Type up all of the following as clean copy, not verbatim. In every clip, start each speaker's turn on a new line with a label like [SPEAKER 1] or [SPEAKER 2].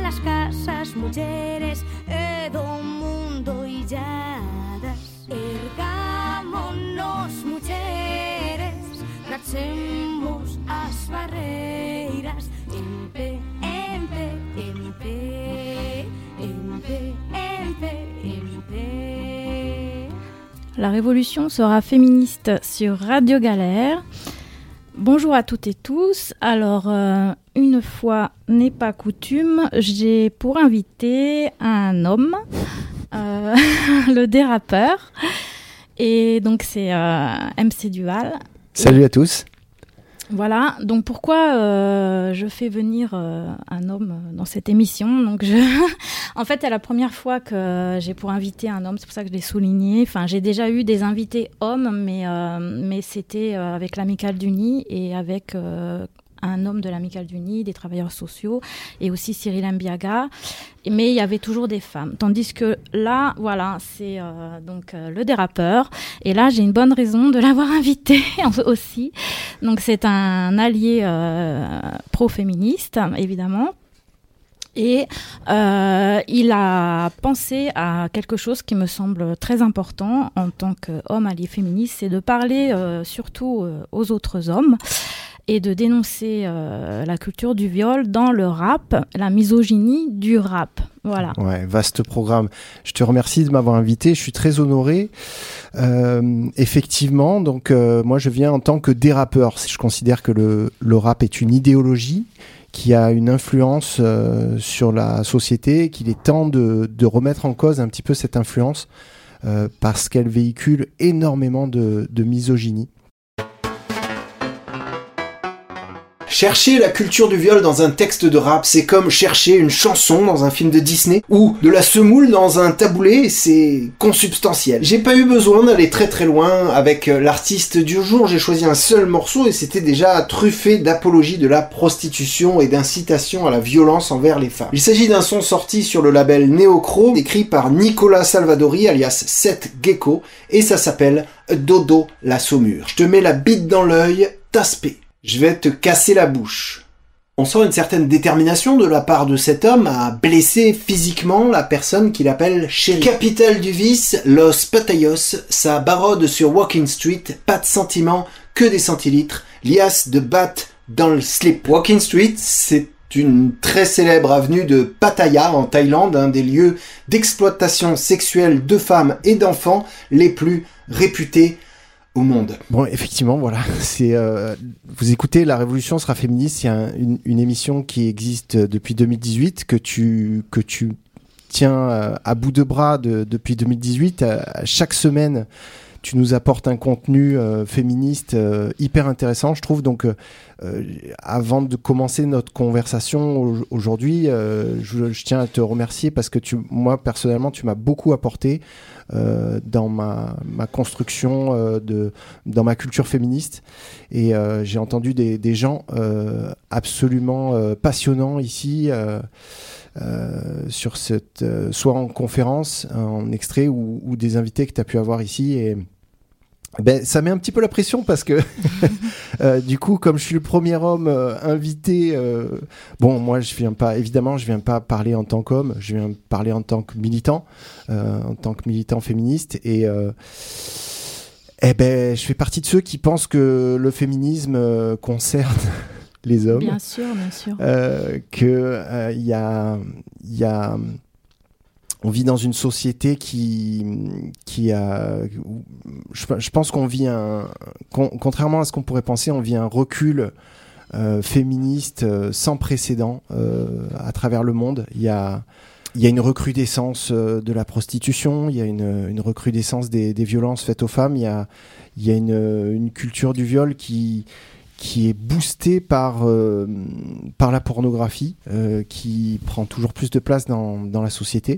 [SPEAKER 1] las casas, mulleres e do mundo illadas. Ergámonos, mulleres, rachemos as barreiras. En pé, en pé, en pé, en pé, en pé, en pé.
[SPEAKER 2] La Révolution sera féministe sur Radio Galère. Bonjour à toutes et tous. Alors, une fois n'est pas coutume, j'ai pour invité un homme, le dérapeur. Et donc, c'est MC Duval.
[SPEAKER 3] Salut à tous.
[SPEAKER 2] Voilà, donc pourquoi je fais venir un homme dans cette émission. Donc en fait, c'est la première fois que j'ai pour inviter un homme, c'est pour ça que je l'ai souligné. Enfin, j'ai déjà eu des invités hommes, mais c'était avec l'Amicale du Nid et avec un homme de l'Amicale du Nid, des travailleurs sociaux, et aussi Cyril Mbiaga. Mais il y avait toujours des femmes. Tandis que là, voilà, c'est donc le dérapeur. Et là, j'ai une bonne raison de l'avoir invité aussi. Donc, c'est un allié pro-féministe, évidemment. Et il a pensé à quelque chose qui me semble très important en tant qu'homme allié féministe, c'est de parler surtout aux autres hommes et de dénoncer la culture du viol dans le rap, la misogynie du rap. Voilà.
[SPEAKER 3] Ouais, vaste programme. Je te remercie de m'avoir invité. Je suis très honoré. Effectivement, donc moi je viens en tant que dérapeur. Je considère que le rap est une idéologie qui a une influence sur la société, qu'il est temps de remettre en cause un petit peu cette influence parce qu'elle véhicule énormément de misogynie.
[SPEAKER 4] Chercher la culture du viol dans un texte de rap, c'est comme chercher une chanson dans un film de Disney ou de la semoule dans un taboulé, c'est consubstantiel. J'ai pas eu besoin d'aller très très loin avec l'artiste du jour, j'ai choisi un seul morceau et c'était déjà truffé d'apologie de la prostitution et d'incitation à la violence envers les femmes. Il s'agit d'un son sorti sur le label Neocro, écrit par Nicolas Salvadori alias Seth Gecko et ça s'appelle Dodo la Saumure. Je te mets la bite dans l'œil, tasse-p. Je vais te casser la bouche. On sent une certaine détermination de la part de cet homme à blesser physiquement la personne qu'il appelle chérie. Capitale du vice, Los Patayos, ça barode sur Walking Street, pas de sentiments, que des centilitres, liasse de batte dans le slip. Walking Street, c'est une très célèbre avenue de Pattaya en Thaïlande, un des lieux d'exploitation sexuelle de femmes et d'enfants les plus réputés au monde.
[SPEAKER 3] Bon, effectivement, voilà. C'est vous écoutez La Révolution sera féministe. C'est une émission qui existe depuis 2018 que tu tiens à bout de bras depuis 2018. Chaque semaine, tu nous apportes un contenu féministe hyper intéressant, je trouve. Donc, avant de commencer notre conversation aujourd'hui, je tiens à te remercier parce que moi personnellement, tu m'as beaucoup apporté dans ma construction dans ma culture féministe et j'ai entendu des gens absolument passionnants ici sur cette soit en conférence, en extrait ou des invités que tu as pu avoir ici et ça met un petit peu la pression parce que du coup, comme je suis le premier homme invité, moi je viens pas parler en tant qu'homme, je viens parler en tant que militant féministe et je fais partie de ceux qui pensent que le féminisme concerne les hommes.
[SPEAKER 2] Bien sûr.
[SPEAKER 3] Que il y a on vit dans une société qui a... Je pense qu'on vit contrairement à ce qu'on pourrait penser, on vit un recul féministe sans précédent à travers le monde. Il y a une recrudescence de la prostitution, il y a une recrudescence des violences faites aux femmes, il y a une culture du viol qui est boostée par la pornographie, qui prend toujours plus de place dans la société.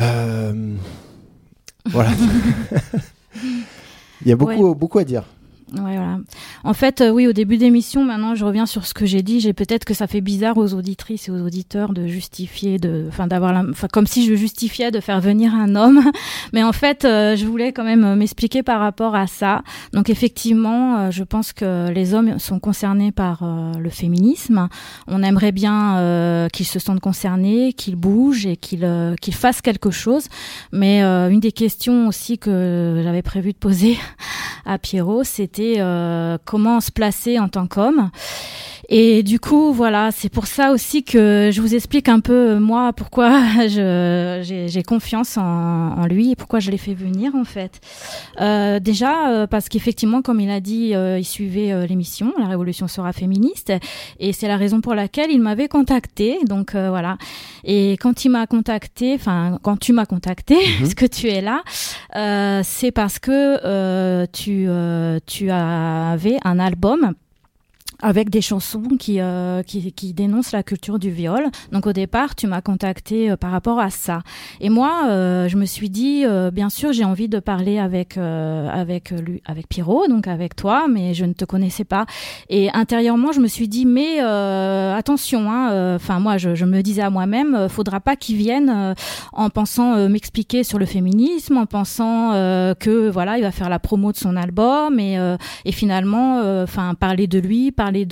[SPEAKER 3] Voilà. Il y a beaucoup à dire.
[SPEAKER 2] Ouais, voilà. En fait, oui, au début d'émission, maintenant, je reviens sur ce que j'ai dit. Peut-être que ça fait bizarre aux auditrices et aux auditeurs de justifier, comme si je justifiais de faire venir un homme. Mais en fait, je voulais quand même m'expliquer par rapport à ça. Donc, effectivement, je pense que les hommes sont concernés par le féminisme. On aimerait bien qu'ils se sentent concernés, qu'ils bougent et qu'ils fassent quelque chose. Mais une des questions aussi que j'avais prévu de poser à Pierrot, c'était comment se placer en tant qu'homme. Et du coup, voilà, c'est pour ça aussi que je vous explique un peu, moi, pourquoi j'ai confiance en lui et pourquoi je l'ai fait venir, en fait. Déjà, parce qu'effectivement, comme il a dit, il suivait l'émission, La Révolution sera féministe, et c'est la raison pour laquelle il m'avait contacté. Donc, voilà. Et quand tu m'as contacté, parce que tu es là, c'est parce que tu avais un album avec des chansons qui dénoncent la culture du viol. Donc au départ, tu m'as contacté par rapport à ça. Et moi, je me suis dit, bien sûr, j'ai envie de parler avec Pierrot, donc avec toi, mais je ne te connaissais pas. Et intérieurement, je me suis dit, mais attention, moi, je me disais à moi-même, faudra pas qu'il vienne en pensant m'expliquer sur le féminisme, en pensant que voilà, il va faire la promo de son album et finalement, parler de lui,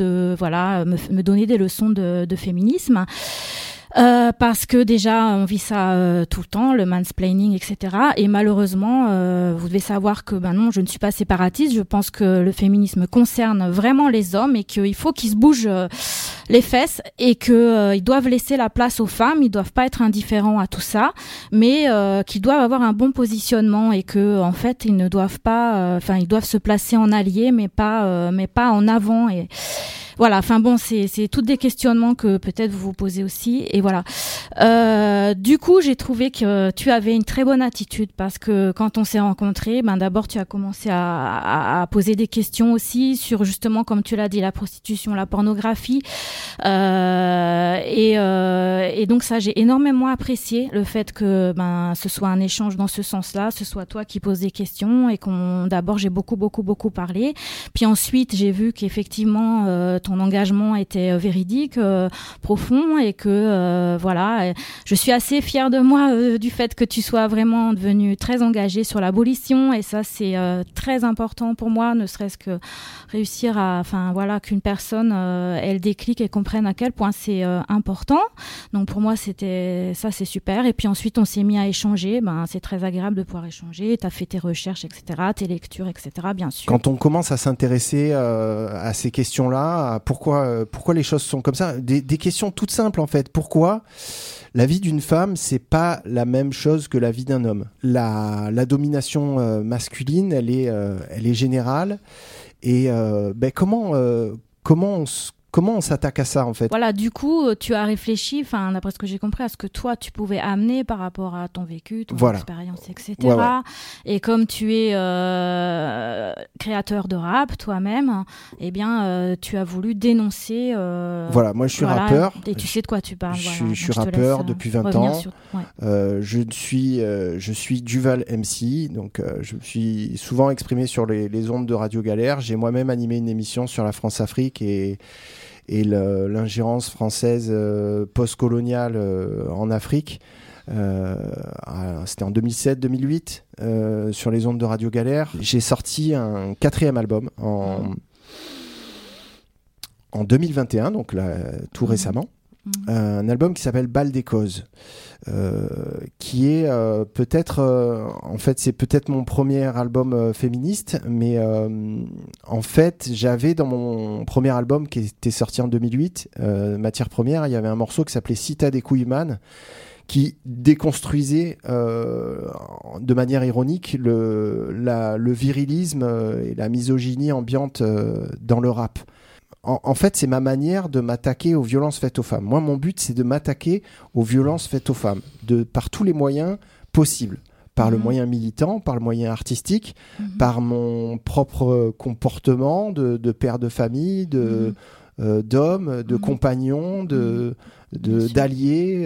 [SPEAKER 2] me donner des leçons de féminisme. Parce que déjà on vit ça tout le temps, le mansplaining, etc. Et malheureusement, vous devez savoir que non, je ne suis pas séparatiste. Je pense que le féminisme concerne vraiment les hommes et qu'il faut qu'ils se bougent les fesses et que ils doivent laisser la place aux femmes. Ils doivent pas être indifférents à tout ça, mais qu'ils doivent avoir un bon positionnement et que en fait ils ne doivent pas, ils doivent se placer en alliés, mais pas en avant. Et voilà, c'est toutes des questionnements que peut-être vous vous posez aussi. Et voilà. Du coup, j'ai trouvé que tu avais une très bonne attitude parce que quand on s'est rencontrés, d'abord tu as commencé à poser des questions aussi sur justement, comme tu l'as dit, la prostitution, la pornographie. Et donc ça, j'ai énormément apprécié le fait que ce soit un échange dans ce sens-là, ce soit toi qui poses des questions et d'abord j'ai beaucoup parlé. Puis ensuite, j'ai vu qu'effectivement ton engagement était véridique, profond et que je suis assez fière de moi du fait que tu sois vraiment devenu très engagée sur l'abolition et ça c'est très important pour moi, ne serait-ce que réussir qu'une personne elle déclique et comprenne à quel point c'est important. Donc pour moi c'est super. Et puis ensuite on s'est mis à échanger, c'est très agréable de pouvoir échanger, tu as fait tes recherches, etc., tes lectures, etc., bien sûr.
[SPEAKER 3] Quand on commence à s'intéresser à ces questions-là, pourquoi les choses sont comme ça, des questions toutes simples en fait. Pourquoi la vie d'une femme, c'est pas la même chose que la vie d'un homme. La domination masculine, elle est générale. Et comment on s'attaque à ça en fait ?
[SPEAKER 2] Voilà, du coup, tu as réfléchi, d'après ce que j'ai compris, à ce que toi, tu pouvais amener par rapport à ton vécu, ton expérience, etc. Ouais. Et comme tu es créateur de rap toi-même, tu as voulu dénoncer...
[SPEAKER 3] moi je suis rappeur.
[SPEAKER 2] Et tu sais de quoi tu parles.
[SPEAKER 3] Je suis rappeur depuis 20 ans. Je suis Duval MC, donc je me suis souvent exprimé sur les ondes de Radio Galère. J'ai moi-même animé une émission sur la France-Afrique et l'ingérence française post-coloniale en Afrique. C'était en 2007-2008 sur les ondes de Radio Galère. J'ai sorti un 4e album en 2021, donc là, tout récemment. Un album qui s'appelle Bal des causes, qui est c'est peut-être mon premier album féministe, mais en fait j'avais dans mon premier album qui était sorti en 2008, Matière première, il y avait un morceau qui s'appelait Si t'as des couilles man, qui déconstruisait de manière ironique le virilisme et la misogynie ambiante dans le rap. En fait, c'est ma manière de m'attaquer aux violences faites aux femmes. Moi, mon but, c'est de m'attaquer aux violences faites aux femmes, par tous les moyens possibles. Par le moyen militant, par le moyen artistique, par mon propre comportement de père de famille, d'hommes, de compagnons, d'alliés,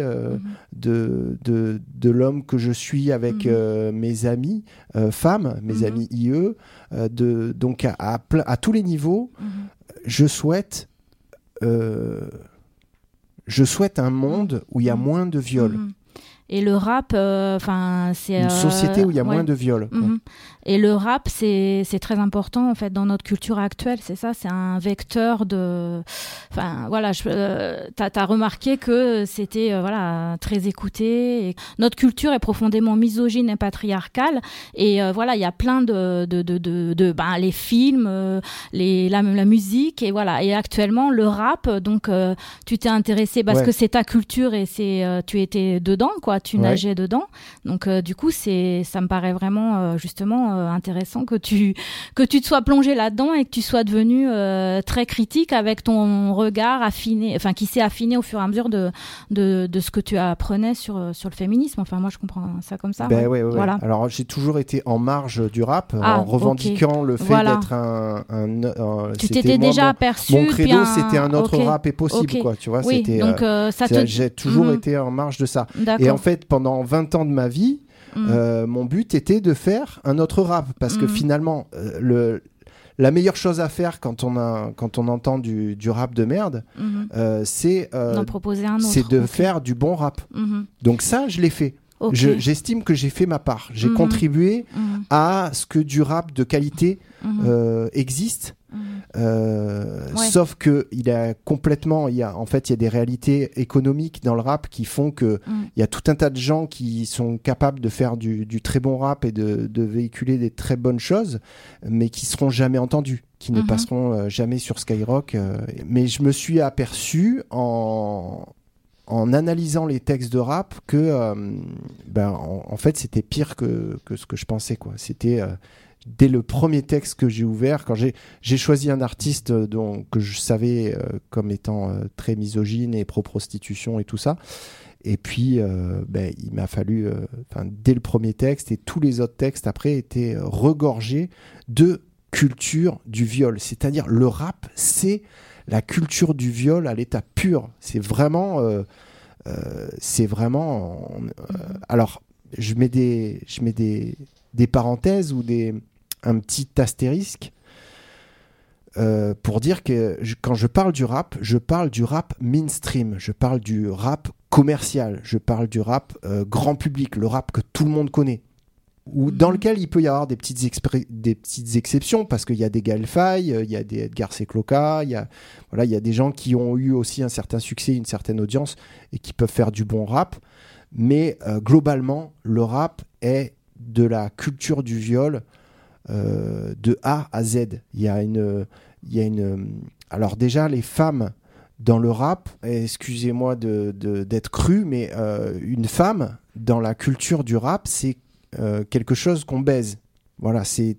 [SPEAKER 3] de l'homme que je suis avec mes amis femmes, mes amis IE, donc à tous les niveaux, je souhaite un monde où il y a moins de viols.
[SPEAKER 2] Et le rap, c'est
[SPEAKER 3] une société où il y a moins de viols.
[SPEAKER 2] Et le rap, c'est très important en fait dans notre culture actuelle. C'est ça, c'est un vecteur de. Enfin voilà, t'as remarqué que c'était très écouté. Et notre culture est profondément misogyne et patriarcale. Et il y a plein de les films, la musique et voilà. Et actuellement le rap, donc tu t'es intéressé parce que c'est ta culture et tu étais dedans quoi. Tu nageais dedans, donc du coup ça me paraît vraiment justement intéressant que tu te sois plongé là-dedans et que tu sois devenu très critique avec ton regard affiné, enfin qui s'est affiné au fur et à mesure de ce que tu apprenais sur le féminisme. Enfin moi je comprends ça comme ça. Voilà.
[SPEAKER 3] Alors j'ai toujours été en marge du rap en revendiquant le fait d'être un
[SPEAKER 2] tu t'étais déjà aperçu.
[SPEAKER 3] Mon credo c'était un autre rap est possible quoi, tu vois.
[SPEAKER 2] Oui,
[SPEAKER 3] c'était
[SPEAKER 2] donc
[SPEAKER 3] j'ai toujours été en marge de ça.
[SPEAKER 2] D'accord.
[SPEAKER 3] Et en fait, pendant 20 ans de ma vie, mon but était de faire un autre rap. Parce que finalement, la meilleure chose à faire quand on entend du rap de merde, c'est
[SPEAKER 2] d'en proposer un autre.
[SPEAKER 3] C'est de faire du bon rap. Donc ça, je l'ai fait. J'estime que j'ai fait ma part. J'ai contribué à ce que du rap de qualité existe. Sauf que il y a des réalités économiques dans le rap qui font que il y a tout un tas de gens qui sont capables de faire du très bon rap et de véhiculer des très bonnes choses, mais qui seront jamais entendus, qui ne passeront jamais sur Skyrock. Mais je me suis aperçu en analysant les textes de rap que en fait c'était pire que ce que je pensais quoi. C'était dès le premier texte que j'ai ouvert, quand j'ai choisi un artiste que je savais comme étant très misogyne et pro-prostitution et tout ça, et puis il m'a fallu dès le premier texte, et tous les autres textes après étaient regorgés de culture du viol. C'est-à-dire le rap, c'est la culture du viol à l'état pur. C'est vraiment alors je mets des parenthèses ou un petit astérisque pour dire que quand je parle du rap mainstream, je parle du rap commercial, je parle du rap grand public, le rap que tout le monde connaît, ou dans lequel il peut y avoir des petites exceptions, parce qu'il y a des Gaël Faye, il y a des Edgar Secloca, il y a des gens qui ont eu aussi un certain succès, une certaine audience, et qui peuvent faire du bon rap, mais globalement, le rap est de la culture du viol de A à Z. Alors déjà, les femmes dans le rap, excusez-moi d'être cru, mais une femme dans la culture du rap, c'est quelque chose qu'on baise. Voilà, c'est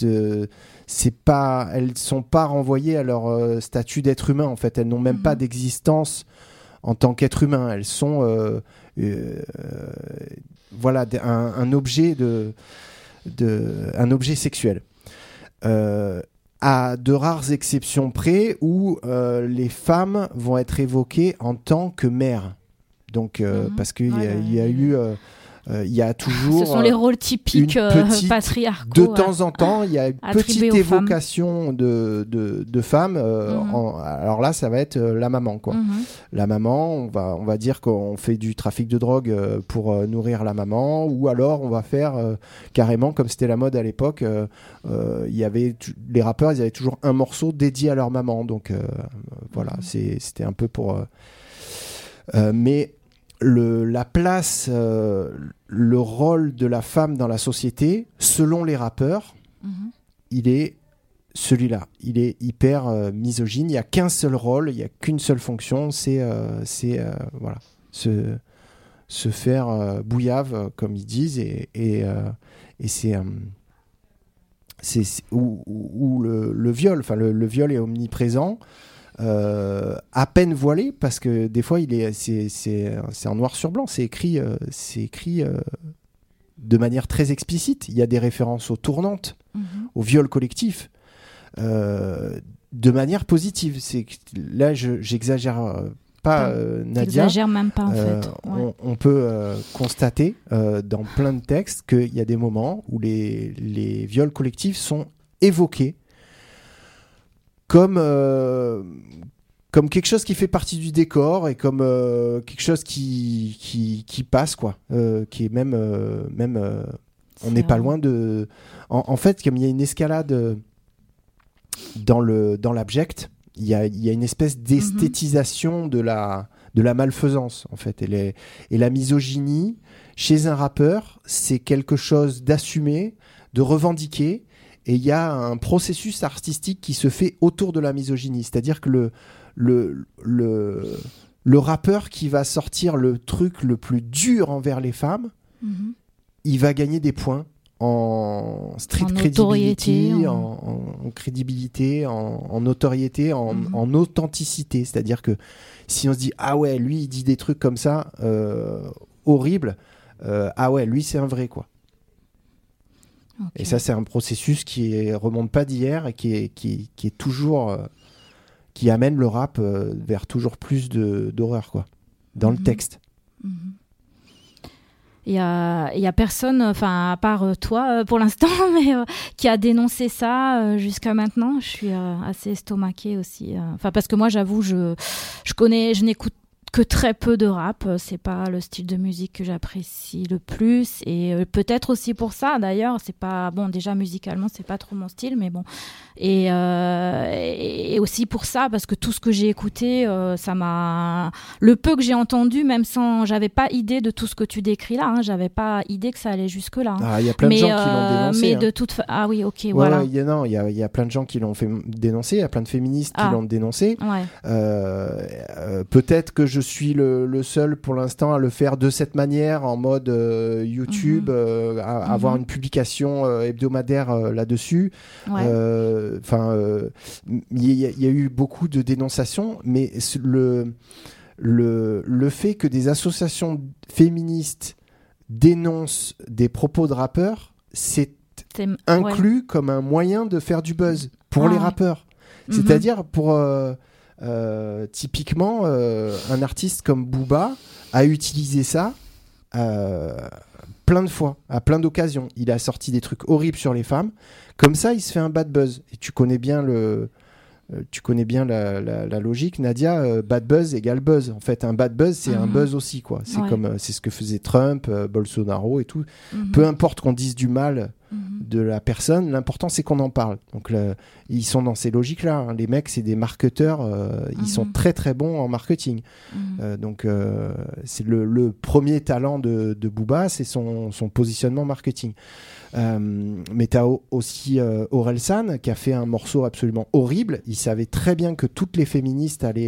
[SPEAKER 3] pas, elles sont pas renvoyées à leur statut d'être humain en fait. Elles n'ont même pas d'existence en tant qu'être humain. Elles sont un objet un objet sexuel. À de rares exceptions près où les femmes vont être évoquées en tant que mères. Donc parce qu'il y a eu il y a toujours
[SPEAKER 2] ce sont les rôles typiques patriarcaux.
[SPEAKER 3] De temps en temps, il y a une petite évocation de femmes. Alors là, ça va être la maman, quoi. La maman, on va dire qu'on fait du trafic de drogue pour nourrir la maman, ou alors on va faire carrément, comme c'était la mode à l'époque, les rappeurs, ils avaient toujours un morceau dédié à leur maman. Donc voilà, c'était un peu pour. Mais la place, le rôle de la femme dans la société, selon les rappeurs, il est celui-là. Il est hyper misogyne. Il n'y a qu'un seul rôle, il n'y a qu'une seule fonction, c'est se faire bouillave, comme ils disent, et c'est où le viol, enfin le viol est omniprésent. À peine voilé, parce que des fois c'est en noir sur blanc, c'est écrit de manière très explicite. Il y a des références aux tournantes, au viol collectif. de manière positive. C'est que là, j'exagère pas, Nadia.
[SPEAKER 2] T'exagères même pas en fait. Ouais.
[SPEAKER 3] On peut constater dans plein de textes qu'il y a des moments où les viols collectifs sont évoqués comme quelque chose qui fait partie du décor et comme quelque chose qui passe, quoi. Qui est même on n'est pas loin de... En fait, comme il y a une escalade dans l'abject, il y a une espèce d'esthétisation de la malfaisance, en fait. Et la misogynie, chez un rappeur, c'est quelque chose d'assumé, de revendiqué, et il y a un processus artistique qui se fait autour de la misogynie. C'est-à-dire que le rappeur qui va sortir le truc le plus dur envers les femmes, il va gagner des points en street credibility, en crédibilité, en notoriété, en authenticité. C'est-à-dire que si on se dit « Ah ouais, lui, il dit des trucs comme ça, horribles, ah ouais, lui, c'est un vrai, quoi. » Okay. Et ça, c'est un processus qui remonte pas d'hier et qui est toujours... qui amène le rap vers toujours plus d'horreur, quoi, dans le texte.
[SPEAKER 2] Il y a personne, enfin à part toi pour l'instant, mais qui a dénoncé ça jusqu'à maintenant. Je suis assez estomaquée aussi. Enfin parce que moi, j'avoue, je n'écoute que très peu de rap. C'est pas le style de musique que j'apprécie le plus, et peut-être aussi pour ça. D'ailleurs, c'est pas bon. Déjà musicalement, c'est pas trop mon style, mais bon. Et aussi pour ça, parce que tout ce que j'ai écouté, ça m'a... Le peu que j'ai entendu, même sans... J'avais pas idée de tout ce que tu décris là, hein, j'avais pas idée que ça allait jusque-là. Hein.
[SPEAKER 3] Ah, il y a plein de gens qui l'ont dénoncé.
[SPEAKER 2] Mais
[SPEAKER 3] hein.
[SPEAKER 2] de toute Ah oui, ok, voilà.
[SPEAKER 3] Il y a plein de gens qui l'ont fait dénoncer, il y a plein de féministes qui l'ont dénoncé.
[SPEAKER 2] Ouais.
[SPEAKER 3] Peut-être que je suis le seul pour l'instant à le faire de cette manière, en mode YouTube, avoir une publication hebdomadaire là-dessus.
[SPEAKER 2] Ouais.
[SPEAKER 3] Il y a eu beaucoup de dénonciations, mais le fait que des associations féministes dénoncent des propos de rappeurs, c'est inclus comme un moyen de faire du buzz pour les rappeurs. C'est-à-dire pour typiquement un artiste comme Booba a utilisé ça plein de fois, à plein d'occasions. Il a sorti des trucs horribles sur les femmes. Comme ça, il se fait un bad buzz. Et tu connais bien la logique, Nadia. Bad buzz égale buzz. En fait, un bad buzz, c'est un buzz aussi, quoi. C'est c'est ce que faisait Trump, Bolsonaro et tout. Peu importe qu'on dise du mal de la personne, l'important c'est qu'on en parle. Donc ils sont dans ces logiques-là. Hein. Les mecs, c'est des marketeurs. Ils sont très très bons en marketing. Donc c'est le premier talent de Booba, c'est son positionnement marketing. Mais t'as aussi Orelsan qui a fait un morceau absolument horrible. Il savait très bien que toutes les féministes allaient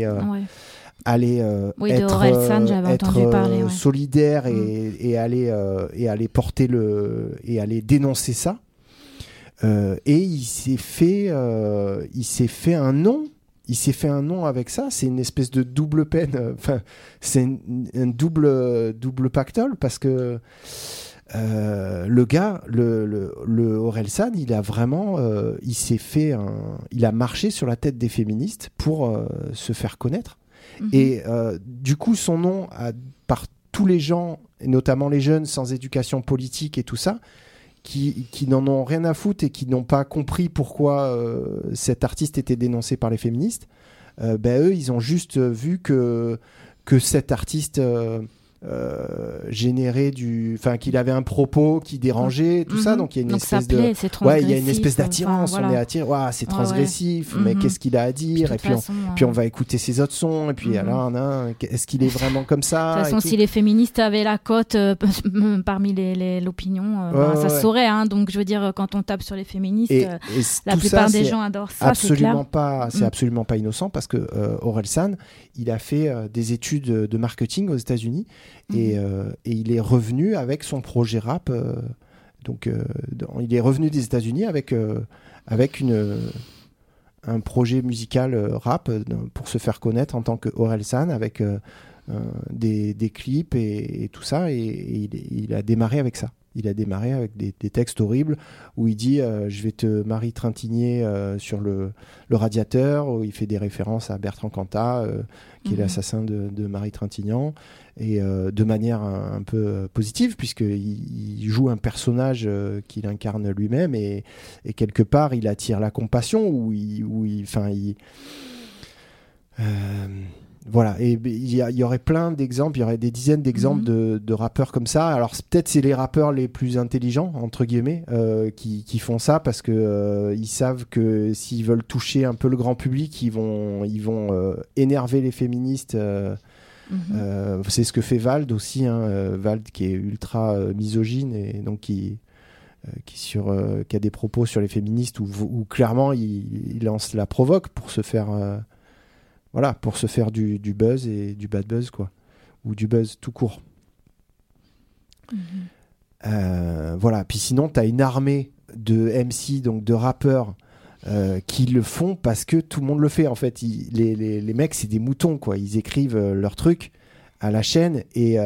[SPEAKER 3] être solidaires et aller porter et aller dénoncer ça. Et il s'est fait un nom. Il s'est fait un nom avec ça. C'est une espèce de double peine. C'est un double pactole parce que le gars, le Orelsan, il a vraiment, il a marché sur la tête des féministes pour se faire connaître. Et du coup, son nom, par tous les gens, et notamment les jeunes sans éducation politique et tout ça, qui n'en ont rien à foutre et qui n'ont pas compris pourquoi cet artiste était dénoncé par les féministes, eux, ils ont juste vu que cet artiste... générer qu'il avait un propos qui dérangeait, tout ça, donc il y a une espèce il y a une espèce d'attirance, on est attiré, c'est transgressif, mais qu'est-ce qu'il a à dire, et puis on va écouter ses autres sons, et puis alors est-ce qu'il est vraiment comme ça?
[SPEAKER 2] De toute façon, si les féministes avaient la cote parmi l'opinion, ça se saurait, hein. Donc je veux dire, quand on tape sur les féministes, la plupart des gens adorent ça,
[SPEAKER 3] absolument pas, c'est absolument pas innocent, parce que Orelsan, il a fait des études de marketing aux États-Unis. Et il est revenu avec son projet rap. Il est revenu des États-Unis avec un projet musical rap pour se faire connaître en tant que Orelsan, avec des clips et tout ça. Et il a démarré avec ça. Il a démarré avec des textes horribles où il dit je vais te Marie-Trintigner sur le radiateur, où il fait des références à Bertrand Cantat, qui est l'assassin de Marie Trintignant, et de manière un peu positive, puisqu'il joue un personnage qu'il incarne lui-même, et quelque part, il attire la compassion, voilà, et il y aurait plein d'exemples, il y aurait des dizaines d'exemples de rappeurs comme ça. Alors peut-être c'est les rappeurs les plus intelligents, entre guillemets, qui font ça, parce que ils savent que s'ils veulent toucher un peu le grand public, ils vont énerver les féministes. C'est ce que fait Vald aussi, Vald qui est ultra misogyne, et donc qui a des propos sur les féministes où clairement il lance la provoque pour se faire du buzz, et du bad buzz, quoi, ou du buzz tout court. Voilà. Puis sinon, t'as une armée de MC, donc de rappeurs, qui le font parce que tout le monde le fait. En fait, les mecs, c'est des moutons, quoi. Ils écrivent leurs trucs à la chaîne, et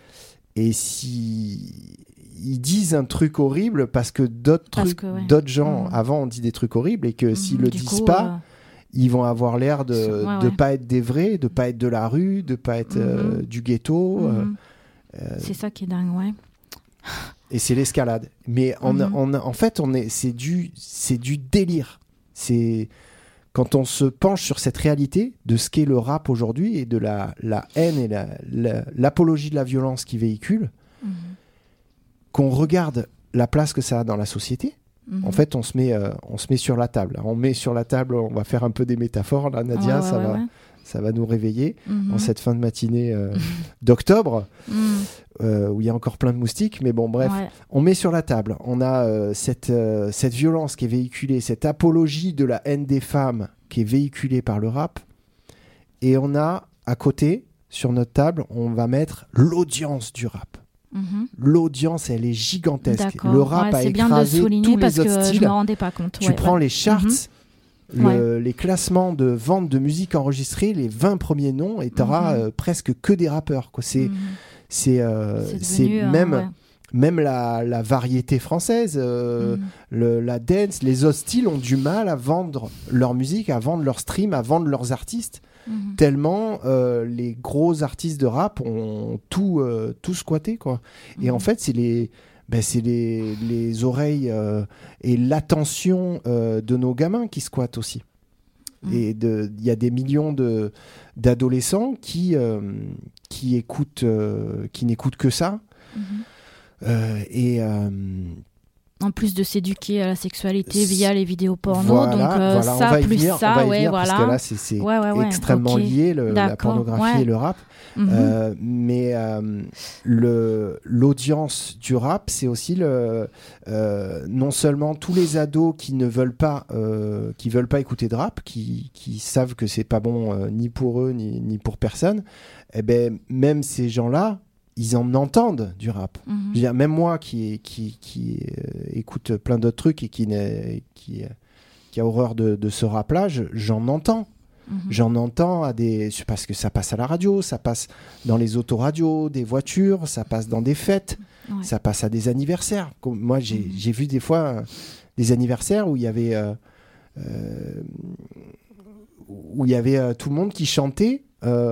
[SPEAKER 3] si ils disent un truc horrible parce que d'autres gens avant ont dit des trucs horribles, et que s'ils le disent pas, ils vont avoir l'air de pas être des vrais, de pas être de la rue, de pas être du ghetto.
[SPEAKER 2] C'est ça qui est dingue, ouais.
[SPEAKER 3] Et c'est l'escalade. Mais en fait, c'est du délire. C'est quand on se penche sur cette réalité de ce qu'est le rap aujourd'hui, et de la haine et l'apologie de la violence qu'il véhicule, qu'on regarde la place que ça a dans la société. En fait, on se met sur la table. On met sur la table, on va faire un peu des métaphores, là, Nadia, ça va nous réveiller en cette fin de matinée d'octobre, où il y a encore plein de moustiques. Mais bon, bref, on met sur la table. On a cette violence qui est véhiculée, cette apologie de la haine des femmes qui est véhiculée par le rap. Et on a, à côté, sur notre table, on va mettre l'audience du rap. L'audience, elle est gigantesque.
[SPEAKER 2] D'accord.
[SPEAKER 3] Le rap a
[SPEAKER 2] c'est bien
[SPEAKER 3] écrasé
[SPEAKER 2] de souligner
[SPEAKER 3] tous
[SPEAKER 2] parce
[SPEAKER 3] les autres
[SPEAKER 2] que
[SPEAKER 3] styles.
[SPEAKER 2] je me rendais pas compte.
[SPEAKER 3] Tu prends les charts, les classements de vente de musique enregistrée, les 20 premiers noms, et tu auras presque que des rappeurs, quoi. C'est même la variété française, la dance, les autres styles ont du mal à vendre leur musique, à vendre leur stream, à vendre leurs artistes. Tellement les gros artistes de rap ont tout squatté, quoi. Et en fait, c'est les oreilles et l'attention de nos gamins qui squattent aussi. Et il y a des millions d'adolescents qui n'écoutent que ça.
[SPEAKER 2] En plus de s'éduquer à la sexualité via les vidéos porno,
[SPEAKER 3] voilà,
[SPEAKER 2] donc
[SPEAKER 3] ça,
[SPEAKER 2] ça
[SPEAKER 3] on va
[SPEAKER 2] plus
[SPEAKER 3] venir,
[SPEAKER 2] ça,
[SPEAKER 3] parce que là c'est extrêmement lié, la pornographie et le rap. Mais l'audience du rap, c'est aussi non seulement tous les ados qui ne veulent pas écouter de rap, qui savent que c'est pas bon ni pour eux ni pour personne. Et ben même ces gens-là, ils en entendent du rap. Je veux dire, même moi qui écoute plein d'autres trucs et qui a horreur de ce rap-là, j'en entends. J'en entends parce que ça passe à la radio, ça passe dans les autoradios, des voitures, ça passe dans des fêtes, ça passe à des anniversaires. Moi, j'ai vu des fois des anniversaires où il y avait tout le monde qui chantait.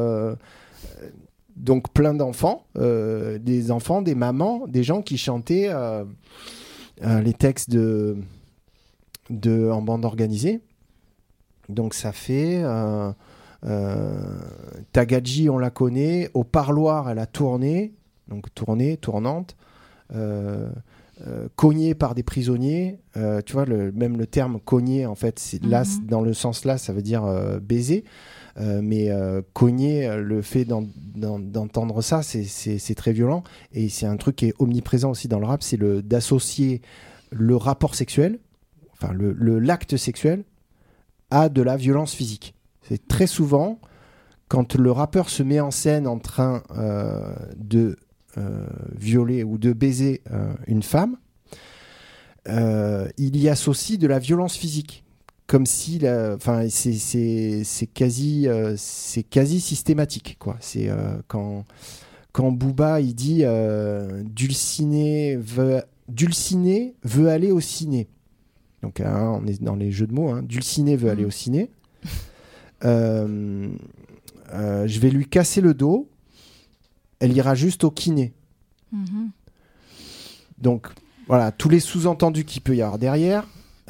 [SPEAKER 3] Donc plein d'enfants, des enfants, des mamans, des gens qui chantaient les textes en bande organisée. Donc ça fait Tagadji, on la connaît, Au Parloir, elle a tourné, donc tournante, cogné par des prisonniers, tu vois, même le terme cogné, en fait, là, dans le sens là, ça veut dire baiser. Mais cogner, le fait d'entendre ça, c'est très violent, et c'est un truc qui est omniprésent aussi dans le rap, c'est d'associer le rapport sexuel, enfin l'acte sexuel, à de la violence physique. C'est très souvent quand le rappeur se met en scène en train de violer ou de baiser une femme, il y associe de la violence physique. Comme si, c'est quasi systématique, quoi. C'est quand quand Booba il dit Dulciné veut aller au ciné. Donc on est dans les jeux de mots. Dulciné veut aller au ciné. Je vais lui casser le dos. Elle ira juste au kiné. Donc voilà, tous les sous-entendus qu'il peut y avoir derrière.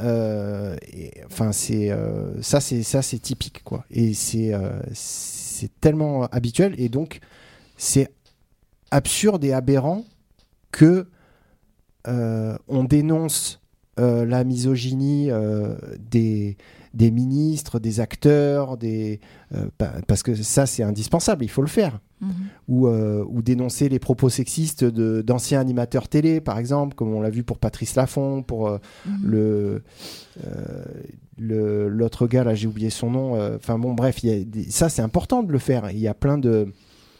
[SPEAKER 3] Ça c'est typique, quoi. Et c'est tellement habituel, et donc c'est absurde et aberrant que on dénonce la misogynie des ministres, des acteurs, parce que ça c'est indispensable, il faut le faire. Ou dénoncer les propos sexistes d'anciens animateurs télé, par exemple, comme on l'a vu pour Patrice Laffont, pour l'autre gars là, j'ai oublié son nom. Enfin bon, bref, ça c'est important de le faire. Il y a plein de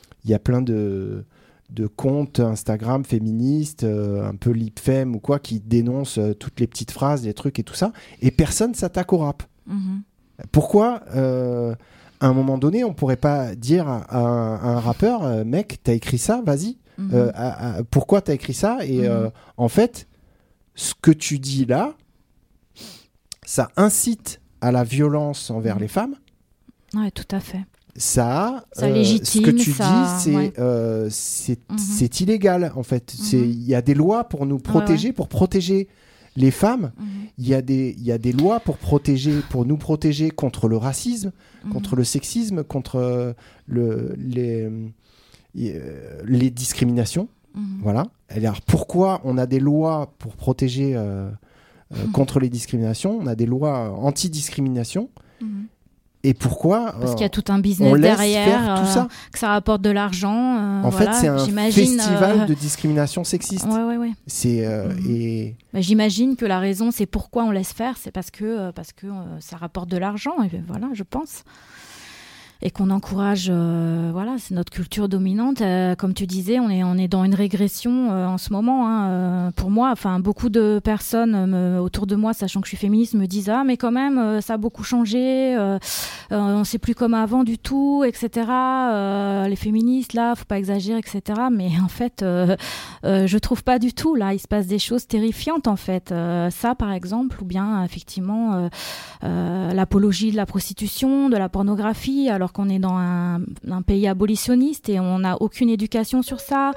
[SPEAKER 3] comptes Instagram féministes, un peu lip-fem ou quoi, qui dénoncent toutes les petites phrases, les trucs et tout ça, et personne s'attaque au rap. Pourquoi à un moment donné, on pourrait pas dire à un rappeur, mec, t'as écrit ça, vas-y. Pourquoi t'as écrit ça? Et en fait, ce que tu dis là, ça incite à la violence envers les femmes.
[SPEAKER 2] Ouais, tout à fait.
[SPEAKER 3] Ça
[SPEAKER 2] légitime.
[SPEAKER 3] Ce que tu dis, c'est illégal, en fait. Il y a des lois pour nous protéger, pour protéger les femmes. Il y a des lois pour nous protéger contre le racisme, contre le sexisme, contre les discriminations. Voilà. Alors, pourquoi on a des lois pour protéger contre les discriminations? On a des lois anti-discrimination. Et pourquoi
[SPEAKER 2] Parce qu'il y a tout un business derrière, tout ça. Que ça rapporte de l'argent.
[SPEAKER 3] En fait, c'est un festival de discrimination sexiste.
[SPEAKER 2] Ouais.
[SPEAKER 3] Et...
[SPEAKER 2] j'imagine que la raison, c'est pourquoi on laisse faire, c'est parce que ça rapporte de l'argent. Et voilà, je pense. Et qu'on encourage, c'est notre culture dominante. Comme tu disais, on est dans une régression en ce moment. Pour moi, beaucoup de personnes autour de moi, sachant que je suis féministe, me disent mais quand même, ça a beaucoup changé. On sait plus comme avant du tout, etc. Les féministes, là, faut pas exagérer, etc. Mais en fait, je trouve pas du tout. Là, il se passe des choses terrifiantes, en fait. Ça, par exemple, ou bien effectivement l'apologie de la prostitution, de la pornographie, alors qu'on est dans un pays abolitionniste et on n'a aucune éducation sur ça.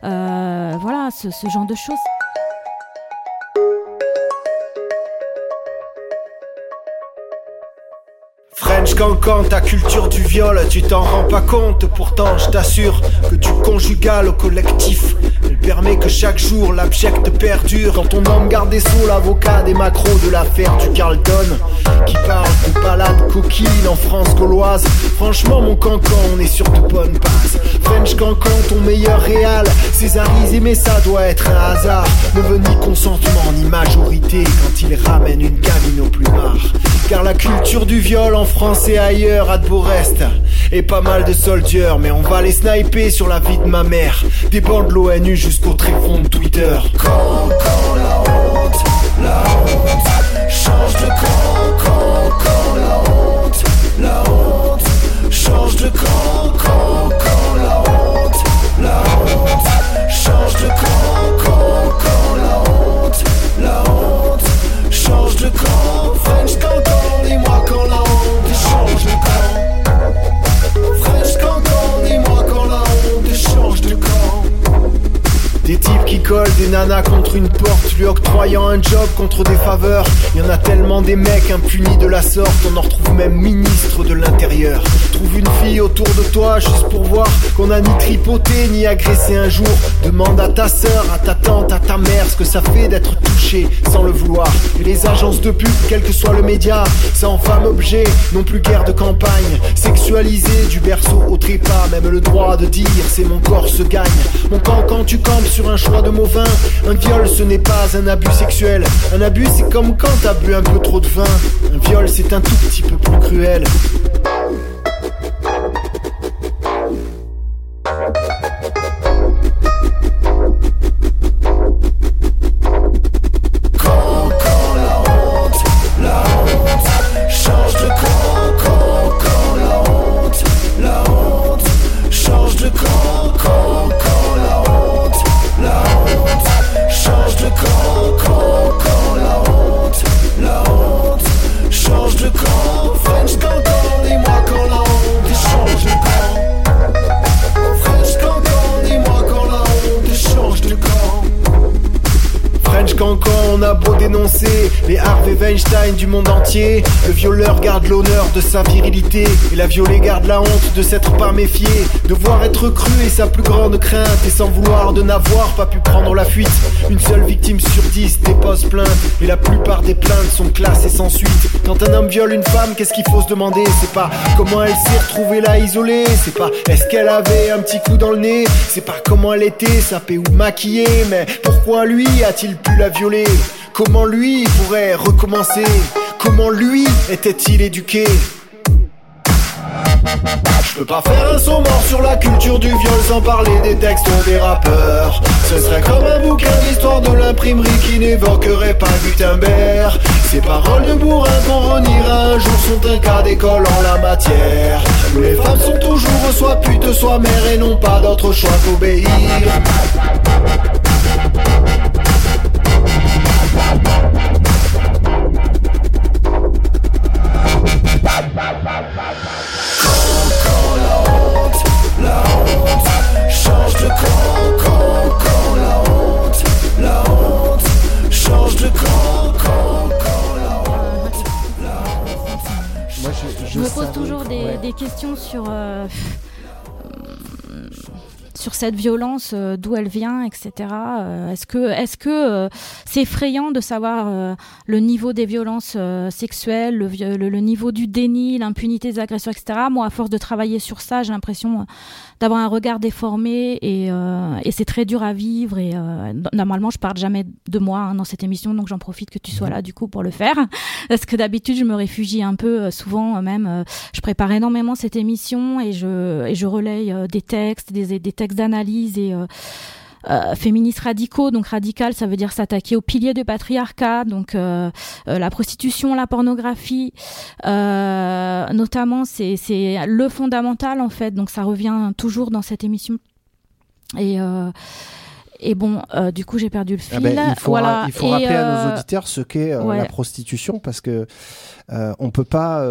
[SPEAKER 2] Ce genre de choses.
[SPEAKER 5] French Cancan, ta culture du viol, tu t'en rends pas compte. Pourtant, je t'assure que du conjugal au collectif, elle permet que chaque jour l'abject perdure. Quand on nomme garde des sceaux, l'avocat des macros de l'affaire du Carlton, qui parle de balade coquine en France gauloise. Franchement, mon cancan, on est sur de bonnes bases. French Cancan, ton meilleur réal, césarisé, mais ça doit être un hasard. Ne veut ni consentement ni majorité quand il ramène une gamine au plumard. Car la culture du viol en France et ailleurs a de beaux restes et pas mal de soldiers, mais on va les sniper sur la vie de ma mère. Des bandes de l'ONU jusqu'au tréfonds de Twitter. Quand la honte change de quand la honte change de quand la honte change de quand la honte change de camp. French Cancan, dis-moi quand la honte change de camp. French Cancan, dis-moi quand la honte change de camp. Des types qui collent des nanas contre une porte, lui octroyant un job contre des faveurs. Y en a tellement des mecs impunis de la sorte, on en retrouve même ministre de l'intérieur. Trouve une fille autour de toi juste pour voir qu'on a ni tripoté ni agressé un jour. Demande à ta sœur, à ta tante, à ta mère ce que ça fait d'être touché sans le vouloir. Et les agences de pub, quel que soit le média, sans femme objet, non plus guerre de campagne. Sexualisé du berceau au trépas, même le droit de dire c'est mon corps se gagne. Mon camp quand tu campes sur un choix de mots vains. Un viol ce n'est pas un abus sexuel. Un abus c'est comme quand t'as bu un peu trop de vin. Un viol c'est un tout petit peu plus cruel. Change de camp, on a beau dénoncer les Harvey Weinstein du monde entier, le violeur garde l'honneur de sa virilité, et la violée garde la honte de s'être pas méfié, devoir être cru est sa plus grande crainte, et sans vouloir de n'avoir pas pu prendre la fuite, une seule victime sur 10 dépose plainte, et la plupart des plaintes sont classées sans suite. Quand un homme viole une femme, qu'est-ce qu'il faut se demander? C'est pas comment elle s'est retrouvée là isolée, c'est pas est-ce qu'elle avait un petit coup dans le nez, c'est pas comment elle était sapée ou maquillée, mais pourquoi lui a-t-il pu la violer? Comment lui pourrait recommencer? Comment lui était-il éduqué? Je peux pas faire un son mort sur la culture du viol sans parler des textes des rappeurs. Ce serait comme un bouquin d'histoire de l'imprimerie qui n'évoquerait pas Gutenberg. Ces paroles de bourrin qu'on reniera un jour sont un cas d'école en la matière, où les femmes sont toujours soit putes soit mères et n'ont pas d'autre choix qu'obéir. La honte change de camp, la honte change de camp, la honte.
[SPEAKER 3] Moi,
[SPEAKER 2] Je me pose toujours des questions sur cette violence, d'où elle vient, etc. Est-ce que c'est effrayant de savoir le niveau des violences sexuelles, le niveau du déni, l'impunité des agressions, etc. Moi, à force de travailler sur ça, j'ai l'impression d'avoir un regard déformé et c'est très dur à vivre. Et normalement, je parle jamais de moi dans cette émission, donc j'en profite que tu sois là du coup pour le faire. Parce que d'habitude, je me réfugie un peu, souvent même. Je prépare énormément cette émission et je relaye des textes, des textes d'analyse et féministes radicaux. Donc radical, ça veut dire s'attaquer aux piliers du patriarcat, donc la prostitution, la pornographie, notamment, c'est le fondamental en fait. Donc ça revient toujours dans cette émission. Et bon, du coup, j'ai perdu le fil.
[SPEAKER 3] Il faut rappeler à nos auditeurs ce qu'est la prostitution, parce que on peut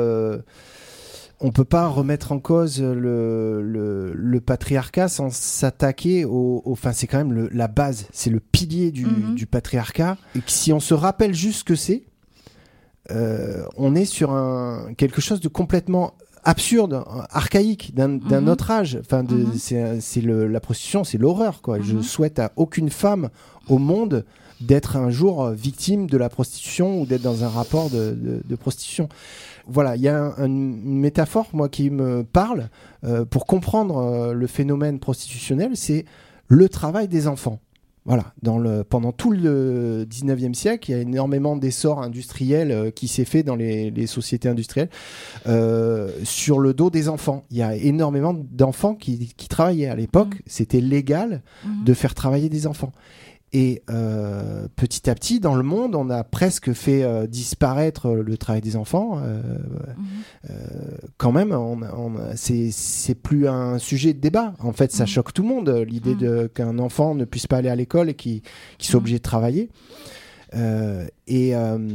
[SPEAKER 3] pas remettre en cause le patriarcat sans s'attaquer enfin, c'est quand même la base, c'est le pilier du patriarcat. Et que si on se rappelle juste ce que c'est, on est sur quelque chose de complètement absurde, archaïque, d'un autre âge. Enfin, la prostitution, c'est l'horreur, quoi. Je souhaite à aucune femme au monde d'être un jour victime de la prostitution ou d'être dans un rapport de prostitution. Voilà, il y a une métaphore, moi, qui me parle pour comprendre le phénomène prostitutionnel, c'est le travail des enfants. Voilà, pendant tout le 19e siècle, il y a énormément d'essor industriel qui s'est fait dans les sociétés industrielles sur le dos des enfants. Il y a énormément d'enfants qui travaillaient. À l'époque, c'était légal de faire travailler des enfants. Et petit à petit, dans le monde, on a presque fait disparaître le travail des enfants. Quand même, c'est plus un sujet de débat. En fait, ça choque tout le monde, l'idée qu'un enfant ne puisse pas aller à l'école et qu'il soit obligé de travailler. Et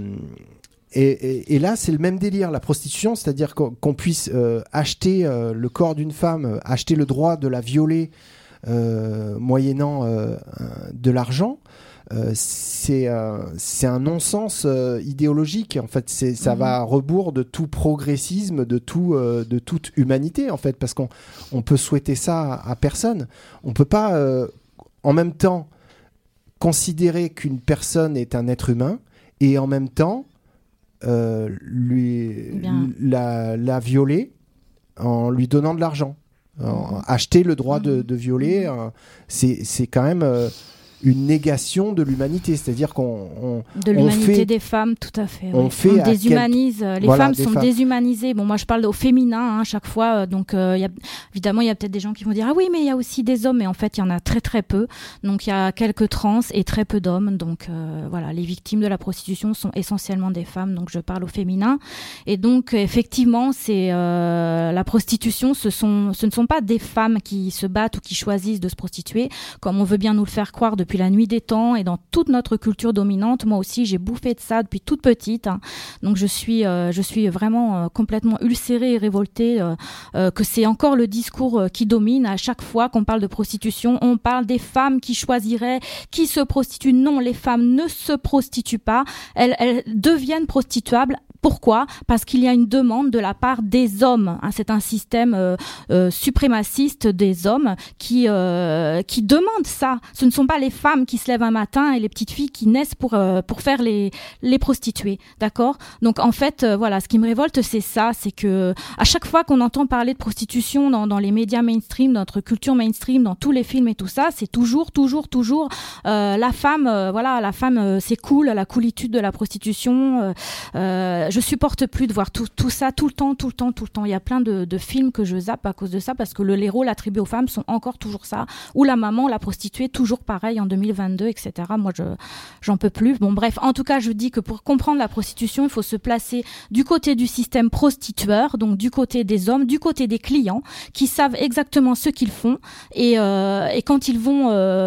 [SPEAKER 3] là, c'est le même délire, la prostitution, c'est-à-dire qu'on puisse acheter le corps d'une femme, acheter le droit de la violer, moyennant de l'argent, c'est un non-sens idéologique. En fait, ça va à rebours de tout progressisme, de toute humanité, en fait, parce qu'on peut souhaiter ça à personne. On peut pas en même temps considérer qu'une personne est un être humain et en même temps la violer en lui donnant de l'argent. Acheter le droit de violer, c'est quand même une négation de l'humanité, c'est-à-dire
[SPEAKER 2] de l'humanité des femmes, tout à fait. On déshumanise, les femmes sont déshumanisées. Bon, moi je parle au féminin chaque fois, donc évidemment il y a peut-être des gens qui vont dire ah oui mais il y a aussi des hommes, mais en fait il y en a très très peu. Donc il y a quelques trans et très peu d'hommes. Donc voilà, les victimes de la prostitution sont essentiellement des femmes. Donc je parle au féminin. Et donc effectivement c'est la prostitution, ce ne sont pas des femmes qui se battent ou qui choisissent de se prostituer, comme on veut bien nous le faire croire depuis depuis la nuit des temps et dans toute notre culture dominante. Moi aussi, j'ai bouffé de ça depuis toute petite. Hein. Donc je suis vraiment complètement ulcérée et révoltée que c'est encore le discours qui domine. À chaque fois qu'on parle de prostitution, on parle des femmes qui choisiraient, qui se prostituent. Non, les femmes ne se prostituent pas. Elles deviennent prostituables. Pourquoi ? Parce qu'il y a une demande de la part des hommes. Hein, c'est un système suprémaciste des hommes qui demandent ça. Ce ne sont pas les femmes qui se lèvent un matin et les petites filles qui naissent pour faire les prostituées. D'accord ? Donc en fait, voilà, ce qui me révolte, c'est ça. C'est que à chaque fois qu'on entend parler de prostitution dans les médias mainstream, dans notre culture mainstream, dans tous les films et tout ça, c'est toujours la femme. La femme, c'est cool, la coolitude de la prostitution. Je supporte plus de voir tout ça tout le temps. Il y a plein de films que je zappe à cause de ça parce que les rôles attribués aux femmes sont encore toujours ça. Ou la maman, la prostituée, toujours pareil en 2022, etc. Moi, j'en peux plus. Bon, bref, en tout cas, je dis que pour comprendre la prostitution, il faut se placer du côté du système prostitueur, donc du côté des hommes, du côté des clients qui savent exactement ce qu'ils font et quand ils vont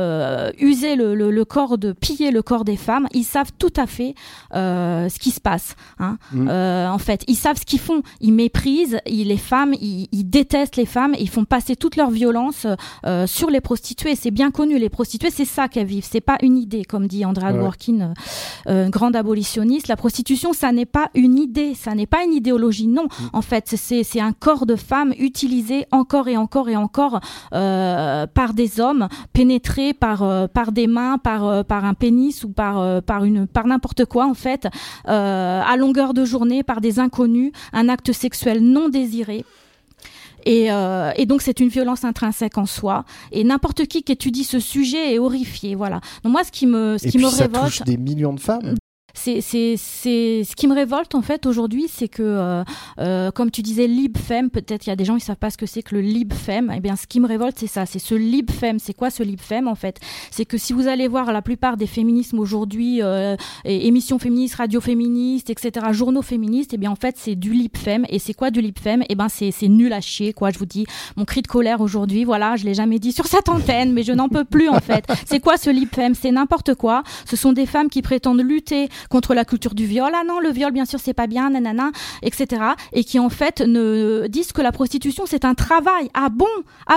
[SPEAKER 2] user piller le corps des femmes, ils savent tout à fait ce qui se passe. Hein. En fait, ils savent ce qu'ils font. Ils méprisent les femmes, ils détestent les femmes, ils font passer toute leur violence sur les prostituées. C'est bien connu, les prostituées, c'est ça qu'elles vivent. C'est pas une idée, comme dit Andrea Dworkin, grande abolitionniste. La prostitution, ça n'est pas une idée, ça n'est pas une idéologie. Non, en fait, c'est un corps de femme utilisé encore et encore et encore par des hommes, pénétré par des mains, par un pénis ou par n'importe quoi en fait, à longueur de journée, par des inconnus, un acte sexuel non désiré. Et donc c'est une violence intrinsèque en soi. Et n'importe qui étudie ce sujet est horrifié. Voilà. Donc moi, ce qui me révolte,
[SPEAKER 3] ça touche des millions de femmes.
[SPEAKER 2] C'est ce qui me révolte en fait aujourd'hui, c'est que comme tu disais LibFem, peut-être il y a des gens qui savent pas ce que c'est que le LibFem. Eh bien, ce qui me révolte, c'est ça, c'est ce LibFem. C'est quoi ce LibFem en fait ? C'est que si vous allez voir la plupart des féminismes aujourd'hui, émissions féministes, radios féministes, etc., journaux féministes, eh bien en fait c'est du LibFem. Et c'est quoi du LibFem ? Eh ben c'est nul à chier quoi. Je vous dis mon cri de colère aujourd'hui. Voilà, je l'ai jamais dit sur cette antenne, mais je n'en peux plus en fait. C'est quoi ce LibFem ? C'est n'importe quoi. Ce sont des femmes qui prétendent lutter contre la culture du viol. Ah non, le viol, bien sûr, c'est pas bien, nanana, etc. Et qui, en fait, disent que la prostitution, c'est un travail. Ah bon ?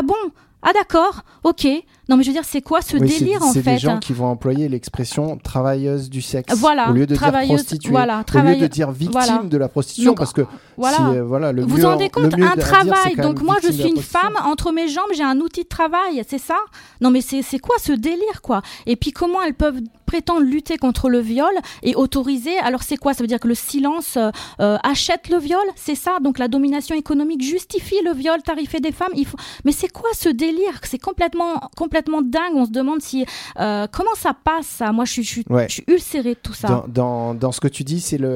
[SPEAKER 2] Ah d'accord, ok. Non mais je veux dire, c'est quoi ce délire en fait ?
[SPEAKER 3] C'est des gens qui vont employer l'expression travailleuse du sexe
[SPEAKER 2] au
[SPEAKER 3] lieu de dire prostituée, au lieu de dire victime de la prostitution, donc, parce que le
[SPEAKER 2] vous vous rendez compte, un travail. Donc moi je suis une femme, entre mes jambes j'ai un outil de travail, c'est ça ? Non mais c'est quoi ce délire quoi ? Et puis comment elles peuvent prétendre lutter contre le viol et autoriser, alors c'est quoi ? Ça veut dire que le silence achète le viol, c'est ça ? Donc la domination économique justifie le viol tarifé des femmes. Mais c'est quoi ce délire ? C'est complètement dingue. On se demande si comment ça passe ça. Moi je suis ulcérée de tout ça.
[SPEAKER 3] Dans ce que tu dis, c'est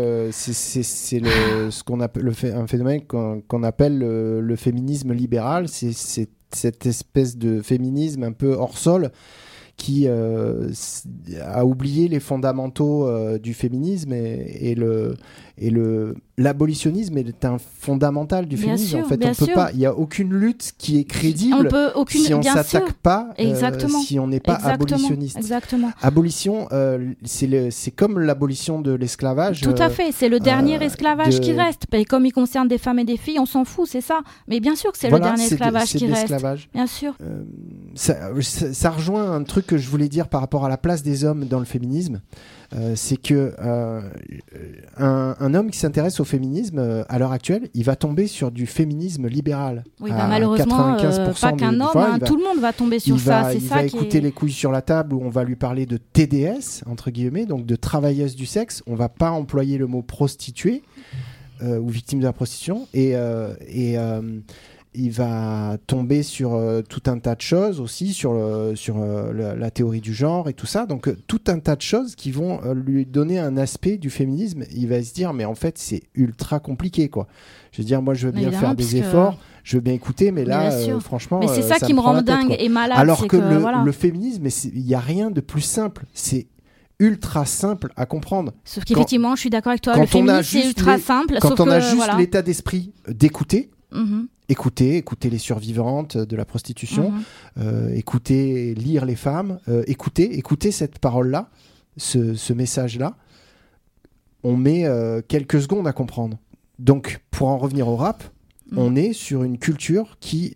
[SPEAKER 3] ce qu'on appelle un phénomène qu'on appelle le féminisme libéral. C'est cette espèce de féminisme un peu hors sol qui a oublié les fondamentaux du féminisme et l'abolitionnisme est un fondamental du féminisme.
[SPEAKER 2] Sûr,
[SPEAKER 3] en fait, on peut pas. Il y a aucune lutte qui est crédible si on s'attaque pas, si on n'est pas abolitionniste.
[SPEAKER 2] Exactement.
[SPEAKER 3] Abolition, c'est comme l'abolition de l'esclavage.
[SPEAKER 2] Tout à fait. C'est le dernier esclavage qui reste. Et comme il concerne des femmes et des filles, on s'en fout, c'est ça. Mais bien sûr que c'est le dernier esclavage qui reste. Bien sûr.
[SPEAKER 3] Ça rejoint un truc que je voulais dire par rapport à la place des hommes dans le féminisme. C'est que un homme qui s'intéresse au féminisme à l'heure actuelle, il va tomber sur du féminisme libéral.
[SPEAKER 2] Oui, malheureusement, pas qu'un homme, tout le monde va tomber sur ça.
[SPEAKER 3] Il va écouter les couilles sur la table où on va lui parler de TDS, entre guillemets, donc de travailleuse du sexe. On va pas employer le mot prostituée ou victime de la prostitution. Il va tomber sur tout un tas de choses aussi, sur la théorie du genre et tout ça. Donc, tout un tas de choses qui vont lui donner un aspect du féminisme. Il va se dire, mais en fait, c'est ultra compliqué, quoi. Je veux dire, moi, je veux bien faire des efforts, je veux bien écouter, mais là, franchement,
[SPEAKER 2] mais c'est ça qui me rend dingue et malade.
[SPEAKER 3] Alors que le féminisme, il n'y a rien de plus simple. C'est ultra simple à comprendre.
[SPEAKER 2] Sauf qu'effectivement, je suis d'accord avec toi, le féminisme, c'est ultra simple.
[SPEAKER 3] Quand on a juste l'état d'esprit d'écouter,
[SPEAKER 2] Mhm.
[SPEAKER 3] Écouter les survivantes de la prostitution, écouter, lire les femmes, écouter cette parole-là, ce message-là. On met quelques secondes à comprendre. Donc, pour en revenir au rap, on est sur une culture qui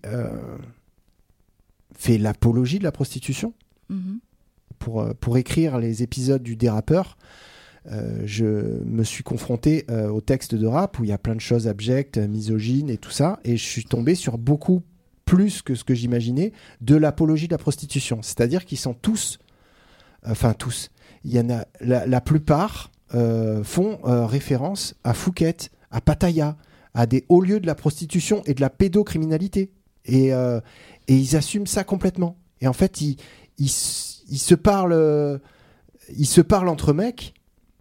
[SPEAKER 3] fait l'apologie de la prostitution.
[SPEAKER 2] Mhm.
[SPEAKER 3] Pour écrire les épisodes du Dérapeur, je me suis confronté au texte de rap où il y a plein de choses abjectes, misogynes et tout ça, et je suis tombé sur beaucoup plus que ce que j'imaginais de l'apologie de la prostitution. C'est-à-dire qu'ils sont tous, il y en a la plupart font référence à Phuket, à Pattaya, à des hauts lieux de la prostitution et de la pédocriminalité, et ils assument ça complètement. Et en fait, ils se parlent entre mecs.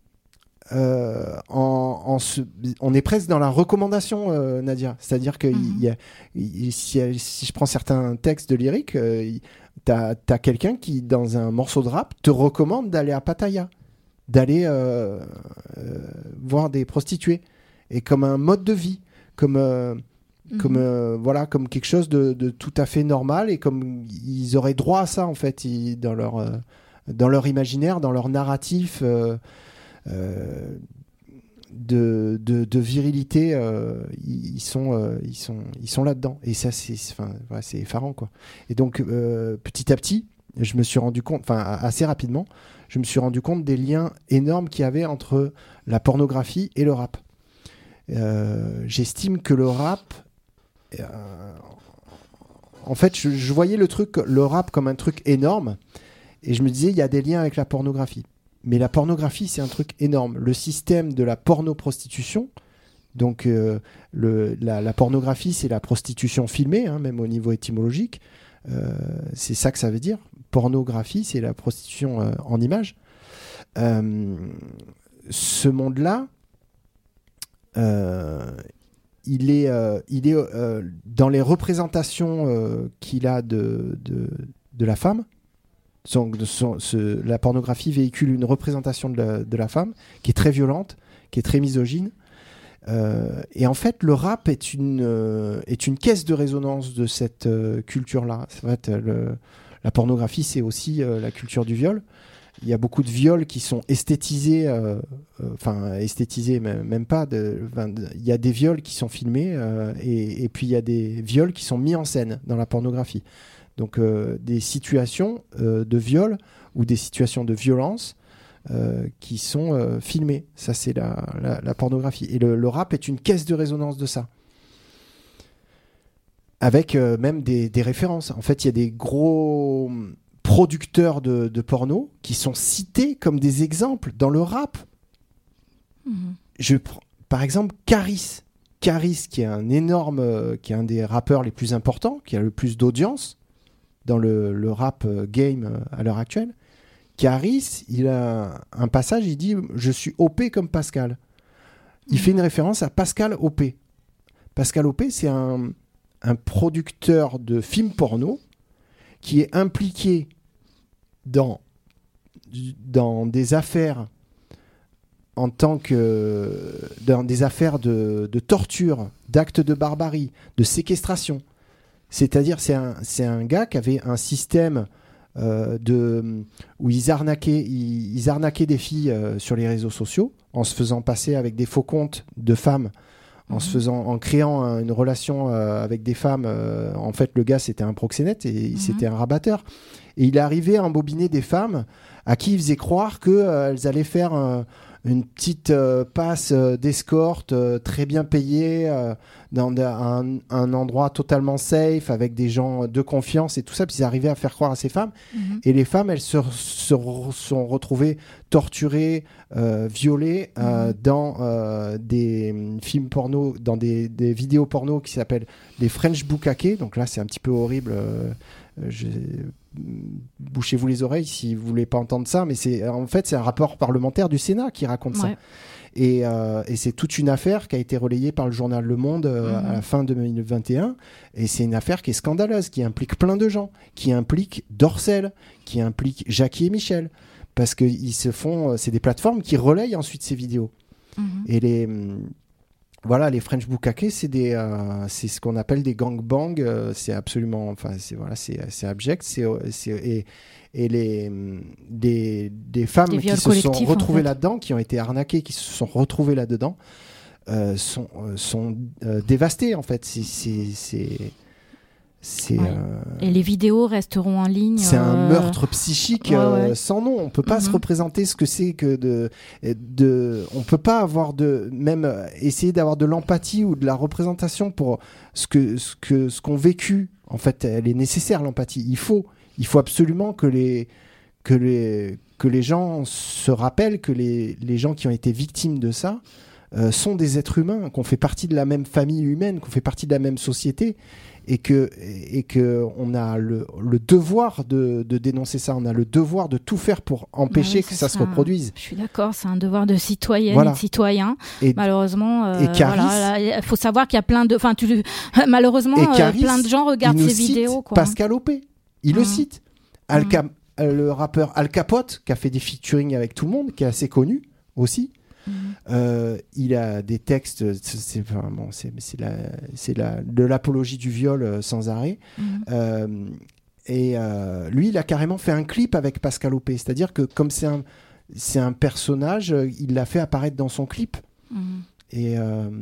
[SPEAKER 3] On est presque dans la recommandation, Nadia. C'est-à-dire que si je prends certains textes de lyrique, t'as quelqu'un qui, dans un morceau de rap, te recommande d'aller à Pattaya, d'aller voir des prostituées, et comme un mode de vie, comme quelque chose de tout à fait normal, et comme ils auraient droit à ça en fait, dans leur imaginaire, dans leur narratif. De virilité, ils sont là-dedans, et ça c'est effarant quoi. Et donc petit à petit, je me suis rendu compte, assez rapidement, je me suis rendu compte des liens énormes qu'il y avait entre la pornographie et le rap. J'estime que le rap, en fait, je voyais le rap comme un truc énorme, et je me disais il y a des liens avec la pornographie. Mais la pornographie, c'est un truc énorme. Le système de la pornoprostitution, donc la pornographie, c'est la prostitution filmée, même au niveau étymologique. C'est ça que ça veut dire. Pornographie, c'est la prostitution en images. Ce monde-là, il est dans les représentations qu'il a de la femme. La pornographie véhicule une représentation de la femme qui est très violente, qui est très misogyne. Et en fait, le rap est une caisse de résonance de cette culture-là. En fait, la pornographie, c'est aussi la culture du viol. Il y a beaucoup de viols qui sont esthétisés, esthétisés même pas. Il y a des viols qui sont filmés et puis il y a des viols qui sont mis en scène dans la pornographie. Donc des situations de viol ou des situations de violence qui sont filmées. Ça, c'est la pornographie. Et le rap est une caisse de résonance de ça. Avec même des références. En fait, il y a des gros producteurs de porno qui sont cités comme des exemples dans le rap. Je prends, par exemple, Caris. Caris, qui est qui est un des rappeurs les plus importants, qui a le plus d'audience dans le rap game à l'heure actuelle. Caris, il a un passage, il dit « Je suis OP comme Pascal ». Il fait une référence à Pascal OP. Pascal OP, c'est un producteur de films porno qui est impliqué dans des affaires dans des affaires de torture, d'actes de barbarie, de séquestration. C'est-à-dire, c'est un gars qui avait un système où ils arnaquaient des filles sur les réseaux sociaux en se faisant passer avec des faux comptes de femmes, en créant une relation avec des femmes. En fait, le gars, c'était un proxénète et c'était un rabatteur. Et il est arrivé à embobiner des femmes à qui il faisait croire qu'elles allaient faire une petite passe d'escorte très bien payée dans un endroit totalement safe avec des gens de confiance et tout ça, puis ils arrivaient à faire croire à ces femmes et les femmes, elles se sont retrouvées torturées, violées dans des films porno, dans des vidéos porno qui s'appellent des French Bukkake. Donc là c'est un petit peu horrible, bouchez-vous les oreilles si vous voulez pas entendre ça, mais c'est un rapport parlementaire du Sénat qui raconte ça. Et c'est toute une affaire qui a été relayée par le journal Le Monde à la fin 2021, et c'est une affaire qui est scandaleuse, qui implique plein de gens, qui implique Dorcel, qui implique Jackie et Michel, parce que c'est des plateformes qui relayent ensuite ces vidéos. Et voilà, les French Bukkake, c'est ce qu'on appelle des gangbangs. C'est absolument, enfin, c'est abject. Et des femmes
[SPEAKER 2] Des
[SPEAKER 3] qui
[SPEAKER 2] viols
[SPEAKER 3] se sont
[SPEAKER 2] collectifs,
[SPEAKER 3] retrouvées
[SPEAKER 2] en fait.
[SPEAKER 3] là-dedans, qui ont été arnaquées, qui se sont retrouvées là-dedans, sont dévastées en fait.
[SPEAKER 2] Ouais. Et les vidéos resteront en ligne.
[SPEAKER 3] C'est un meurtre psychique
[SPEAKER 2] ouais.
[SPEAKER 3] sans nom. On peut pas se représenter ce que c'est que on peut pas avoir même essayer d'avoir de l'empathie ou de la représentation pour ce qu'ont vécu. En fait, elle est nécessaire, l'empathie. Il faut absolument que les gens se rappellent que les gens qui ont été victimes de ça sont des êtres humains, qu'on fait partie de la même famille humaine, qu'on fait partie de la même société. Et que on a le devoir de dénoncer ça, on a le devoir de tout faire pour empêcher que ça se reproduise.
[SPEAKER 2] Je suis d'accord, c'est un devoir de citoyenne
[SPEAKER 3] voilà.
[SPEAKER 2] et de citoyen.
[SPEAKER 3] Et
[SPEAKER 2] malheureusement,
[SPEAKER 3] et
[SPEAKER 2] il faut savoir qu'il y a plein de, malheureusement, plein de gens regardent ces vidéos. Quoi.
[SPEAKER 3] Pascal Opé, il le cite. Le rappeur Al Capote, qui a fait des featuring avec tout le monde, qui est assez connu aussi. Il a des textes, de l'apologie du viol sans arrêt. Lui, il a carrément fait un clip avec Pascal Opé, c'est-à-dire que comme c'est un personnage, il l'a fait apparaître dans son clip. Et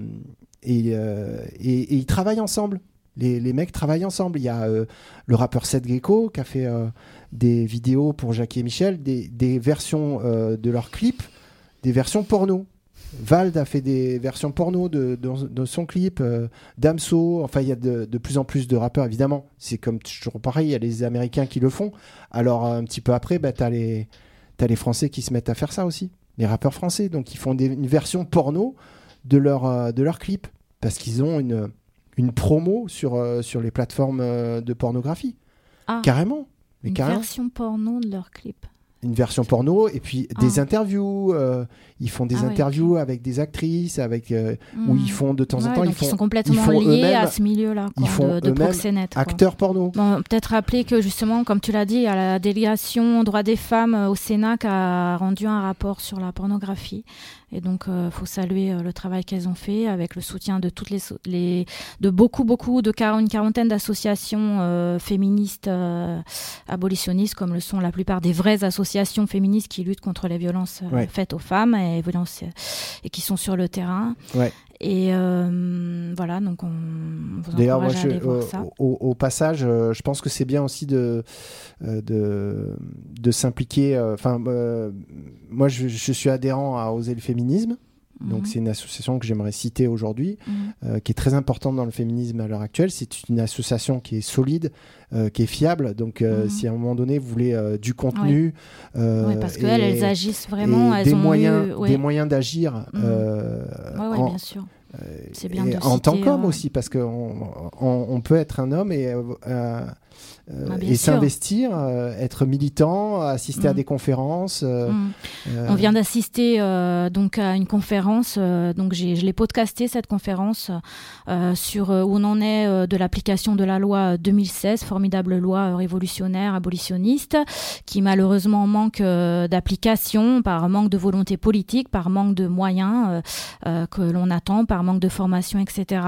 [SPEAKER 3] ils travaillent ensemble. Les mecs travaillent ensemble. Il y a le rappeur Seth Gecko qui a fait des vidéos pour Jackie et Michel, des versions de leurs clips, des versions porno. Vald a fait des versions porno de son clip, Damso, enfin il y a de plus en plus de rappeurs, évidemment, c'est comme toujours pareil, il y a les Américains qui le font, alors un petit peu après, t'as les Français qui se mettent à faire ça aussi, les rappeurs français, donc ils font une version porno de leur clip, parce qu'ils ont une promo sur les plateformes de pornographie, carrément. Mais
[SPEAKER 2] une
[SPEAKER 3] carrément.
[SPEAKER 2] Version porno de leur clip.
[SPEAKER 3] Une version porno et puis des interviews. Ils font des interviews avec des actrices, où ils font de temps en temps.
[SPEAKER 2] Ils sont complètement liés à ce milieu-là,
[SPEAKER 3] ils font
[SPEAKER 2] de proxénètes.
[SPEAKER 3] Acteurs porno.
[SPEAKER 2] Bon, peut-être rappeler que justement, comme tu l'as dit, il y a la délégation droits des femmes au Sénat qui a rendu un rapport sur la pornographie. Et donc, faut saluer le travail qu'elles ont fait avec le soutien de toutes de beaucoup, une quarantaine d'associations féministes abolitionnistes, comme le sont la plupart des vraies associations féministes qui luttent contre les violences faites aux femmes et qui sont sur le terrain. Ouais. Et voilà, donc on vous encourage à aller voir ça.
[SPEAKER 3] Au passage, je pense que c'est bien aussi de s'impliquer. Moi, je suis adhérent à Oser le féminisme. Donc c'est une association que j'aimerais citer aujourd'hui, qui est très importante dans le féminisme à l'heure actuelle. C'est une association qui est solide, qui est fiable. Donc si à un moment donné vous voulez du contenu,
[SPEAKER 2] parce qu'elles agissent vraiment, elles
[SPEAKER 3] des
[SPEAKER 2] ont
[SPEAKER 3] moyens d'agir.
[SPEAKER 2] Bien sûr. C'est bien de
[SPEAKER 3] en
[SPEAKER 2] citer,
[SPEAKER 3] tant qu'homme aussi, parce qu'on peut être un homme et s'investir, être militant, assister à des conférences.
[SPEAKER 2] On vient d'assister donc à une conférence, donc je l'ai podcasté cette conférence sur où on en est de l'application de la loi 2016, formidable loi révolutionnaire abolitionniste, qui malheureusement manque d'application par manque de volonté politique, par manque de moyens que l'on attend, par manque de formation, etc.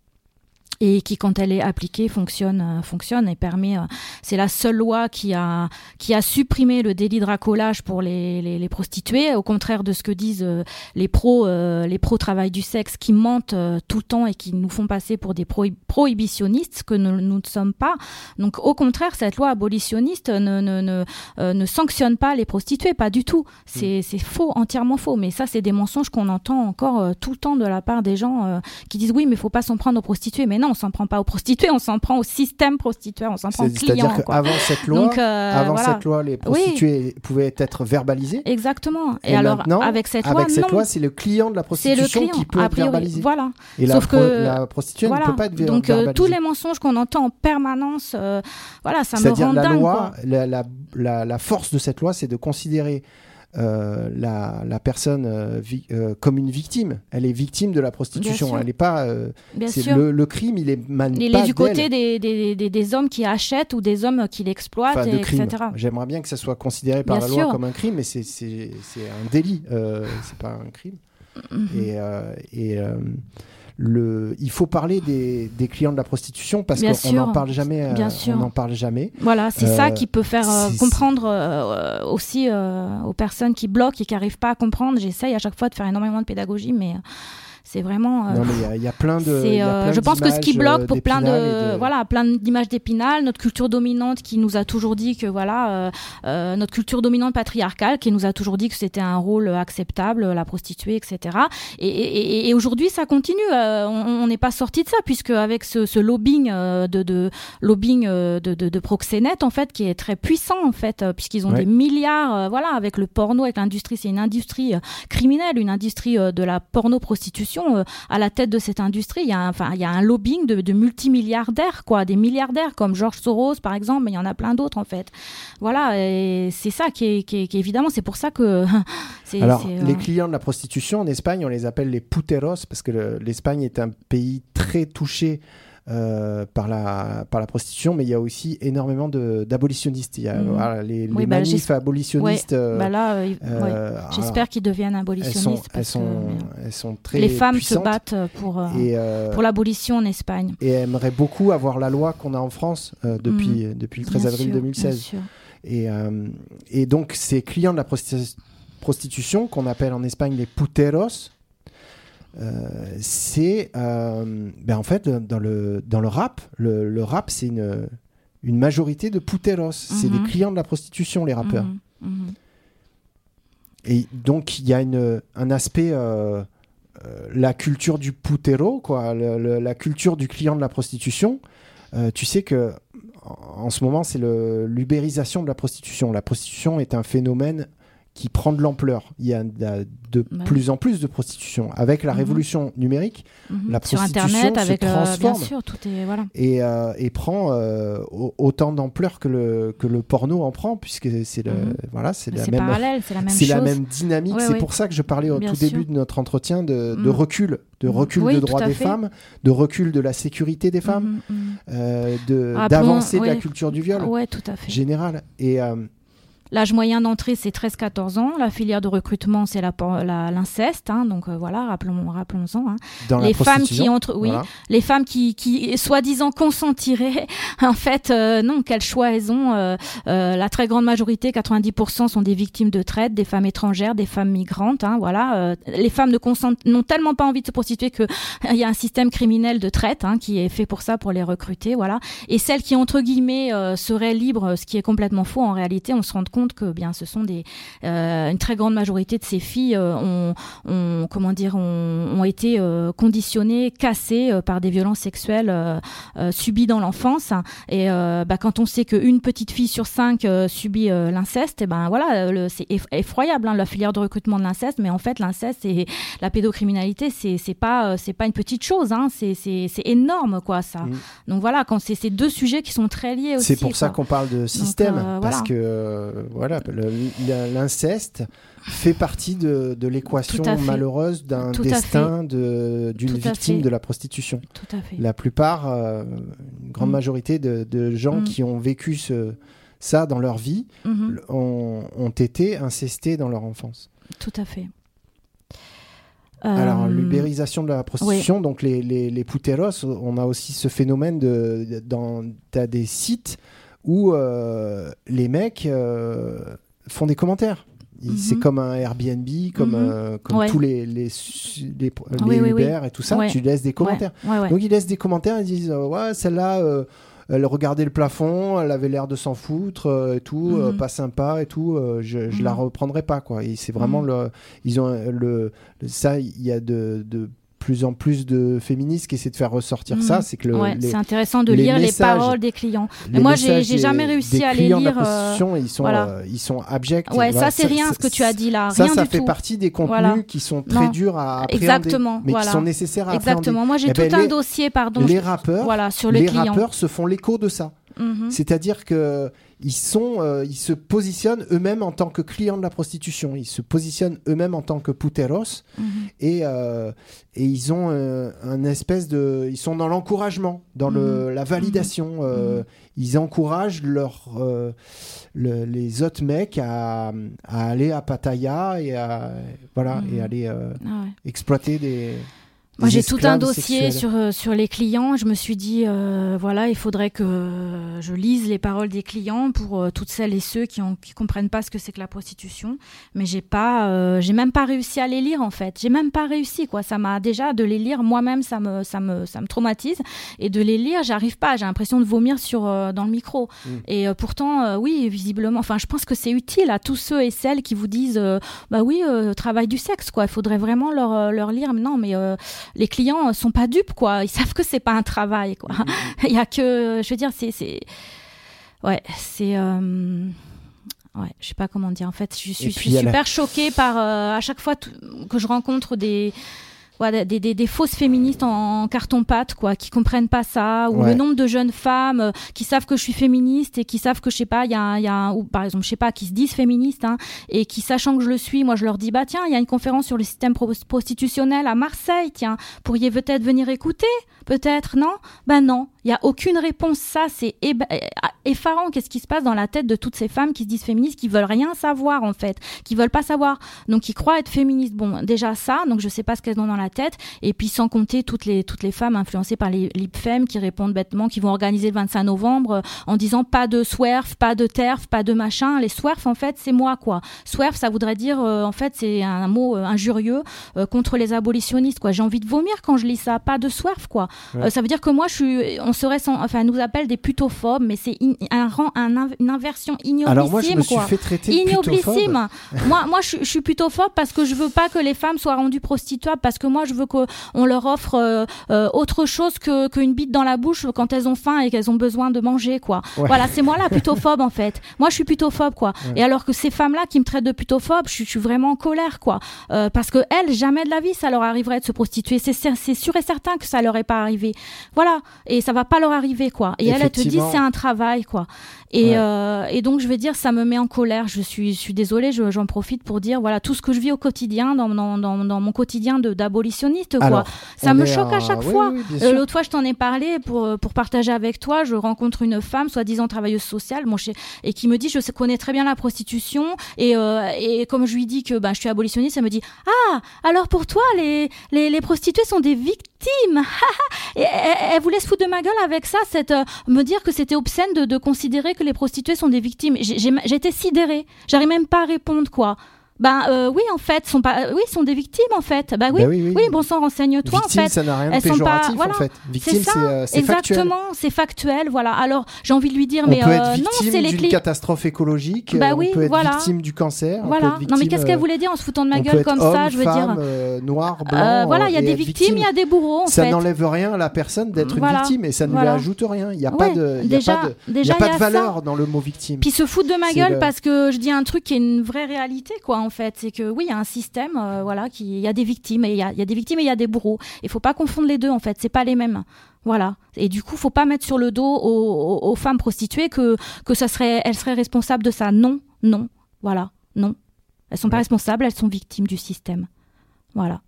[SPEAKER 2] Et qui, quand elle est appliquée, fonctionne et permet. C'est la seule loi qui a supprimé le délit de racolage pour les prostituées, au contraire de ce que disent les pros travail du sexe, qui mentent tout le temps et qui nous font passer pour des prohibitionnistes, ce que nous ne sommes pas. Donc, au contraire, cette loi abolitionniste ne sanctionne pas les prostituées, pas du tout. C'est faux, entièrement faux. Mais ça, c'est des mensonges qu'on entend encore tout le temps de la part des gens qui disent oui, mais il faut pas s'en prendre aux prostituées. Mais non, on s'en prend pas aux prostituées, on s'en prend au système prostitueur, on s'en prend aux clients.
[SPEAKER 3] C'est-à-dire qu'avant cette loi, les prostituées pouvaient être verbalisées.
[SPEAKER 2] Exactement. Et alors,
[SPEAKER 3] maintenant,
[SPEAKER 2] avec cette
[SPEAKER 3] loi, c'est le client de la prostitution qui peut être verbalisé.
[SPEAKER 2] Voilà.
[SPEAKER 3] Et la prostituée ne peut pas être verbalisée.
[SPEAKER 2] Donc, tous les mensonges qu'on entend en permanence, ça me rend dingue.
[SPEAKER 3] La force de cette loi, c'est de considérer la personne comme une victime. Elle est victime de la prostitution. Elle n'est pas. Le crime, il est
[SPEAKER 2] du côté des hommes qui achètent ou des hommes qui l'exploitent, etc.
[SPEAKER 3] J'aimerais bien que ça soit considéré par la loi comme un crime, mais c'est un délit. C'est pas un crime. Il faut parler des clients de la prostitution parce
[SPEAKER 2] Bien
[SPEAKER 3] qu'on
[SPEAKER 2] sûr.
[SPEAKER 3] n'en parle jamais.
[SPEAKER 2] Bien sûr.
[SPEAKER 3] On n'en parle jamais.
[SPEAKER 2] Voilà, c'est ça qui peut faire
[SPEAKER 3] c'est-
[SPEAKER 2] comprendre aussi aux personnes qui bloquent et qui n'arrivent pas à comprendre. J'essaye à chaque fois de faire énormément de pédagogie, mais c'est vraiment...
[SPEAKER 3] Non, mais il y a plein de.
[SPEAKER 2] c'est,
[SPEAKER 3] il y a plein
[SPEAKER 2] je pense que ce qui
[SPEAKER 3] d'images,
[SPEAKER 2] bloque pour plein
[SPEAKER 3] d'Épinal
[SPEAKER 2] plein d'images d'Épinal, notre culture dominante qui nous a toujours dit que notre culture dominante patriarcale qui nous a toujours dit que c'était un rôle acceptable, la prostituée, etc. Et aujourd'hui ça continue. On n'est pas sorti de ça puisque avec ce lobbying de proxénètes en fait qui est très puissant en fait puisqu'ils ont
[SPEAKER 3] Ouais.
[SPEAKER 2] des milliards avec le porno, avec l'industrie, c'est une industrie criminelle, une industrie de la porno-prostitution. À la tête de cette industrie, il y a un lobbying de multimilliardaires, quoi, des milliardaires comme George Soros par exemple, mais il y en a plein d'autres en fait. Voilà, et c'est ça qui est évidemment, c'est pour ça que
[SPEAKER 3] Alors, les clients de la prostitution en Espagne, on les appelle les puteros parce que l'Espagne est un pays très touché par la prostitution, mais il y a aussi énormément d'abolitionnistes. Il y a les manifs abolitionnistes.
[SPEAKER 2] J'espère qu'ils deviennent abolitionnistes.
[SPEAKER 3] Elles sont très
[SPEAKER 2] les femmes
[SPEAKER 3] puissantes
[SPEAKER 2] se battent pour l'abolition en Espagne.
[SPEAKER 3] Et aimeraient beaucoup avoir la loi qu'on a en France depuis le 13 avril 2016. Et donc, ces clients de la prostitution, qu'on appelle en Espagne les puteros, c'est en fait dans le rap, le rap c'est une majorité de puteros, c'est des clients de la prostitution, les rappeurs. Et donc il y a un aspect la culture du putero, quoi, la culture du client de la prostitution. Tu sais que en ce moment c'est l'ubérisation de la prostitution. La prostitution est un phénomène qui prend de l'ampleur. Il y a de plus en plus de prostitution. Avec la révolution numérique, la prostitution
[SPEAKER 2] sur Internet,
[SPEAKER 3] se transforme
[SPEAKER 2] bien sûr, tout est, voilà.
[SPEAKER 3] et prend autant d'ampleur que le porno en prend, puisque c'est
[SPEAKER 2] parallèle, c'est la même chose.
[SPEAKER 3] C'est la même dynamique.
[SPEAKER 2] Ouais,
[SPEAKER 3] c'est pour ça que je parlais au
[SPEAKER 2] bien
[SPEAKER 3] tout
[SPEAKER 2] sûr.
[SPEAKER 3] début de notre entretien de recul. De recul
[SPEAKER 2] Oui,
[SPEAKER 3] de
[SPEAKER 2] tout
[SPEAKER 3] droits
[SPEAKER 2] à
[SPEAKER 3] des
[SPEAKER 2] fait.
[SPEAKER 3] femmes, de recul de la sécurité des femmes, d'avancée de la culture du viol
[SPEAKER 2] tout à fait.
[SPEAKER 3] générale. Et
[SPEAKER 2] l'âge moyen d'entrée, c'est 13-14 ans. La filière de recrutement, c'est l'inceste. Donc rappelons-en.
[SPEAKER 3] dans
[SPEAKER 2] les
[SPEAKER 3] la
[SPEAKER 2] femmes
[SPEAKER 3] prostitution,
[SPEAKER 2] qui entrent, oui,
[SPEAKER 3] voilà.
[SPEAKER 2] les femmes qui soi-disant consentiraient, en fait, non, quel choix elles ont. La très grande majorité, 90%, sont des victimes de traite, des femmes étrangères, des femmes migrantes. Les femmes n'ont tellement pas envie de se prostituer que il y a un système criminel de traite qui est fait pour ça, pour les recruter, voilà. Et celles qui entre guillemets seraient libres, ce qui est complètement faux en réalité, on se rend compte que bien ce sont une très grande majorité de ces filles ont été conditionnées, cassées par des violences sexuelles subies dans l'enfance. Et quand on sait qu'une petite fille sur 5 subit l'inceste, c'est effroyable, la filière de recrutement de l'inceste. Mais en fait, l'inceste et la pédocriminalité, c'est pas une petite chose, c'est énorme, quoi, ça. Donc voilà, quand c'est ces deux sujets qui sont très liés aussi.
[SPEAKER 3] C'est pour ça qu'on parle de système, parce
[SPEAKER 2] voilà.
[SPEAKER 3] que l'inceste fait partie de l'équation malheureuse d'un destin d'une victime de la prostitution.
[SPEAKER 2] Tout à fait.
[SPEAKER 3] La plupart, une grande majorité de gens qui ont vécu ça dans leur vie ont été incestés dans leur enfance.
[SPEAKER 2] Tout à fait.
[SPEAKER 3] Alors, l'ubérisation de la prostitution, donc les puteros, on a aussi ce phénomène t'as des sites où les mecs font des commentaires. C'est comme un Airbnb, comme tous les Uber et tout ça. Tu laisses des commentaires. Donc ils laissent des commentaires, ils disent celle-là elle regardait le plafond, elle avait l'air de s'en foutre et tout, pas sympa et tout, je la reprendrai pas, quoi. Et c'est vraiment ça, il y a de plus en plus de féministes qui essaient de faire ressortir ça. C'est que
[SPEAKER 2] c'est intéressant de lire les paroles des clients. Mais moi, j'ai jamais réussi à les lire.
[SPEAKER 3] De la prostitution, ils sont abjects.
[SPEAKER 2] Ouais, ça c'est rien ce que tu as dit là.
[SPEAKER 3] Ça
[SPEAKER 2] rien du
[SPEAKER 3] fait
[SPEAKER 2] tout.
[SPEAKER 3] partie des contenus qui sont très durs à appréhender, mais qui sont nécessaires à appréhender.
[SPEAKER 2] Exactement. Moi, j'ai tout un dossier,
[SPEAKER 3] les rappeurs,
[SPEAKER 2] sur les clients.
[SPEAKER 3] Les rappeurs se font l'écho de ça. C'est-à-dire que ils se positionnent eux-mêmes en tant que clients de la prostitution. Ils se positionnent eux-mêmes en tant que puteros et ils ont un espèce de, ils sont dans l'encouragement, dans la validation. Ils encouragent les autres mecs à aller à Pattaya et à et aller exploiter des
[SPEAKER 2] Moi, j'ai tout un
[SPEAKER 3] esclaves
[SPEAKER 2] dossier
[SPEAKER 3] sexuels.
[SPEAKER 2] sur les clients. Je me suis dit, il faudrait que je lise les paroles des clients pour toutes celles et ceux qui comprennent pas ce que c'est que la prostitution. Mais j'ai même pas réussi à les lire, en fait. J'ai même pas réussi, quoi. Ça m'a déjà, de les lire moi-même, ça me traumatise. Et de les lire, j'arrive pas. J'ai l'impression de vomir dans le micro. Et pourtant, oui, visiblement, enfin, je pense que c'est utile à tous ceux et celles qui vous disent, travail du sexe, quoi. Il faudrait vraiment leur lire. Mais non, mais les clients sont pas dupes, quoi. Ils savent que c'est pas un travail, quoi. Il y a que, je veux dire, je sais pas comment dire. En fait, je suis super choquée par à chaque fois que je rencontre des fausses féministes en carton-pâte, quoi, qui comprennent pas ça, ou le nombre de jeunes femmes qui savent que je suis féministe et qui savent que, je sais pas, ou par exemple, je sais pas, qui se disent féministes, et qui, sachant que je le suis, moi je leur dis, tiens, il y a une conférence sur le système prostitutionnel à Marseille, tiens, pourriez peut-être venir écouter, peut-être, non? Non, il y a aucune réponse. Ça, c'est effarant. Qu'est-ce qui se passe dans la tête de toutes ces femmes qui se disent féministes, qui veulent rien savoir, en fait, qui veulent pas savoir, donc qui croient être féministes. Bon, déjà ça, donc je sais pas ce qu'elles ont dans la tête, et puis sans compter toutes les femmes influencées par les lipfem qui répondent bêtement, qui vont organiser le 25 novembre en disant pas de swerf, pas de terf, pas de machin. Les swerf, en fait, c'est moi, quoi. Swerf, ça voudrait dire, en fait, c'est un mot injurieux contre les abolitionnistes, quoi. J'ai envie de vomir quand je lis ça. Pas de swerf, quoi. Ça veut dire que moi, on nous appelle des putophobes, mais c'est une inversion ignoblissime,
[SPEAKER 3] Alors moi, je me suis
[SPEAKER 2] quoi.
[SPEAKER 3] fait traiter de
[SPEAKER 2] Ignoblissime. moi, je suis putophobe parce que je veux pas que les femmes soient rendues prostituables, parce que moi, je veux qu'on leur offre autre chose qu'une bite dans la bouche quand elles ont faim et qu'elles ont besoin de manger, quoi. Voilà, c'est moi la putophobe, en fait. Moi, je suis putophobe, quoi. Et alors que ces femmes-là qui me traitent de putophobe, je suis vraiment en colère, quoi. Parce que elles, jamais de la vie, ça leur arriverait de se prostituer. C'est sûr et certain que ça leur est pas arrivé. Voilà. Et ça va pas leur arriver, quoi. Et elle te dit, c'est un travail, quoi. Et donc, je vais dire, ça me met en colère. Je suis désolée, j'en profite pour dire, voilà, tout ce que je vis au quotidien, dans mon quotidien d'abolitionniste, quoi.
[SPEAKER 3] Alors,
[SPEAKER 2] ça me choque à chaque fois.
[SPEAKER 3] Oui,
[SPEAKER 2] L'autre fois, je t'en ai parlé pour partager avec toi. Je rencontre une femme, soi-disant travailleuse sociale, et qui me dit, je connais très bien la prostitution. Et comme je lui dis que je suis abolitionniste, elle me dit, ah, alors pour toi, les prostituées sont des victimes. Et elle voulait se foutre de ma gueule avec ça, me dire que c'était obscène de considérer que les prostituées sont des victimes. J'étais sidérée. J'arrive même pas à répondre, quoi. Oui, en fait, sont des victimes, en fait. Oui, bon sang, renseigne-toi,
[SPEAKER 3] victime,
[SPEAKER 2] en fait.
[SPEAKER 3] ça n'a rien de
[SPEAKER 2] Elles sont
[SPEAKER 3] péjoratif,
[SPEAKER 2] pas,
[SPEAKER 3] en fait. Victime, c'est
[SPEAKER 2] exactement,
[SPEAKER 3] factuel.
[SPEAKER 2] c'est factuel, voilà. Alors, j'ai envie de lui dire,
[SPEAKER 3] on
[SPEAKER 2] mais
[SPEAKER 3] peut être
[SPEAKER 2] non,
[SPEAKER 3] victime
[SPEAKER 2] c'est les
[SPEAKER 3] d'une catastrophe écologique, on peut être victime du cancer, on peut être victime,
[SPEAKER 2] non, mais qu'est-ce qu'elle voulait dire en se foutant de ma gueule comme
[SPEAKER 3] homme,
[SPEAKER 2] ça, je veux
[SPEAKER 3] femme,
[SPEAKER 2] dire.
[SPEAKER 3] Noir, blanc.
[SPEAKER 2] Voilà, il y a des victimes, il y a des bourreaux, en fait.
[SPEAKER 3] Ça n'enlève rien à la personne d'être une victime, et ça ne lui ajoute rien. Il n'y a pas de valeur dans le mot victime.
[SPEAKER 2] Puis se foutre de ma gueule parce que je dis un truc qui est une vraie réalité, quoi, en fait. C'est que oui, il y a un système, il y a des victimes, et il y a des victimes et il y a des bourreaux. Il faut pas confondre les deux, en fait. C'est pas les mêmes. Voilà. Et du coup, faut pas mettre sur le dos aux femmes prostituées que elles seraient responsables de ça. Non. Voilà. Non. Elles sont pas responsables, elles sont victimes du système. Voilà.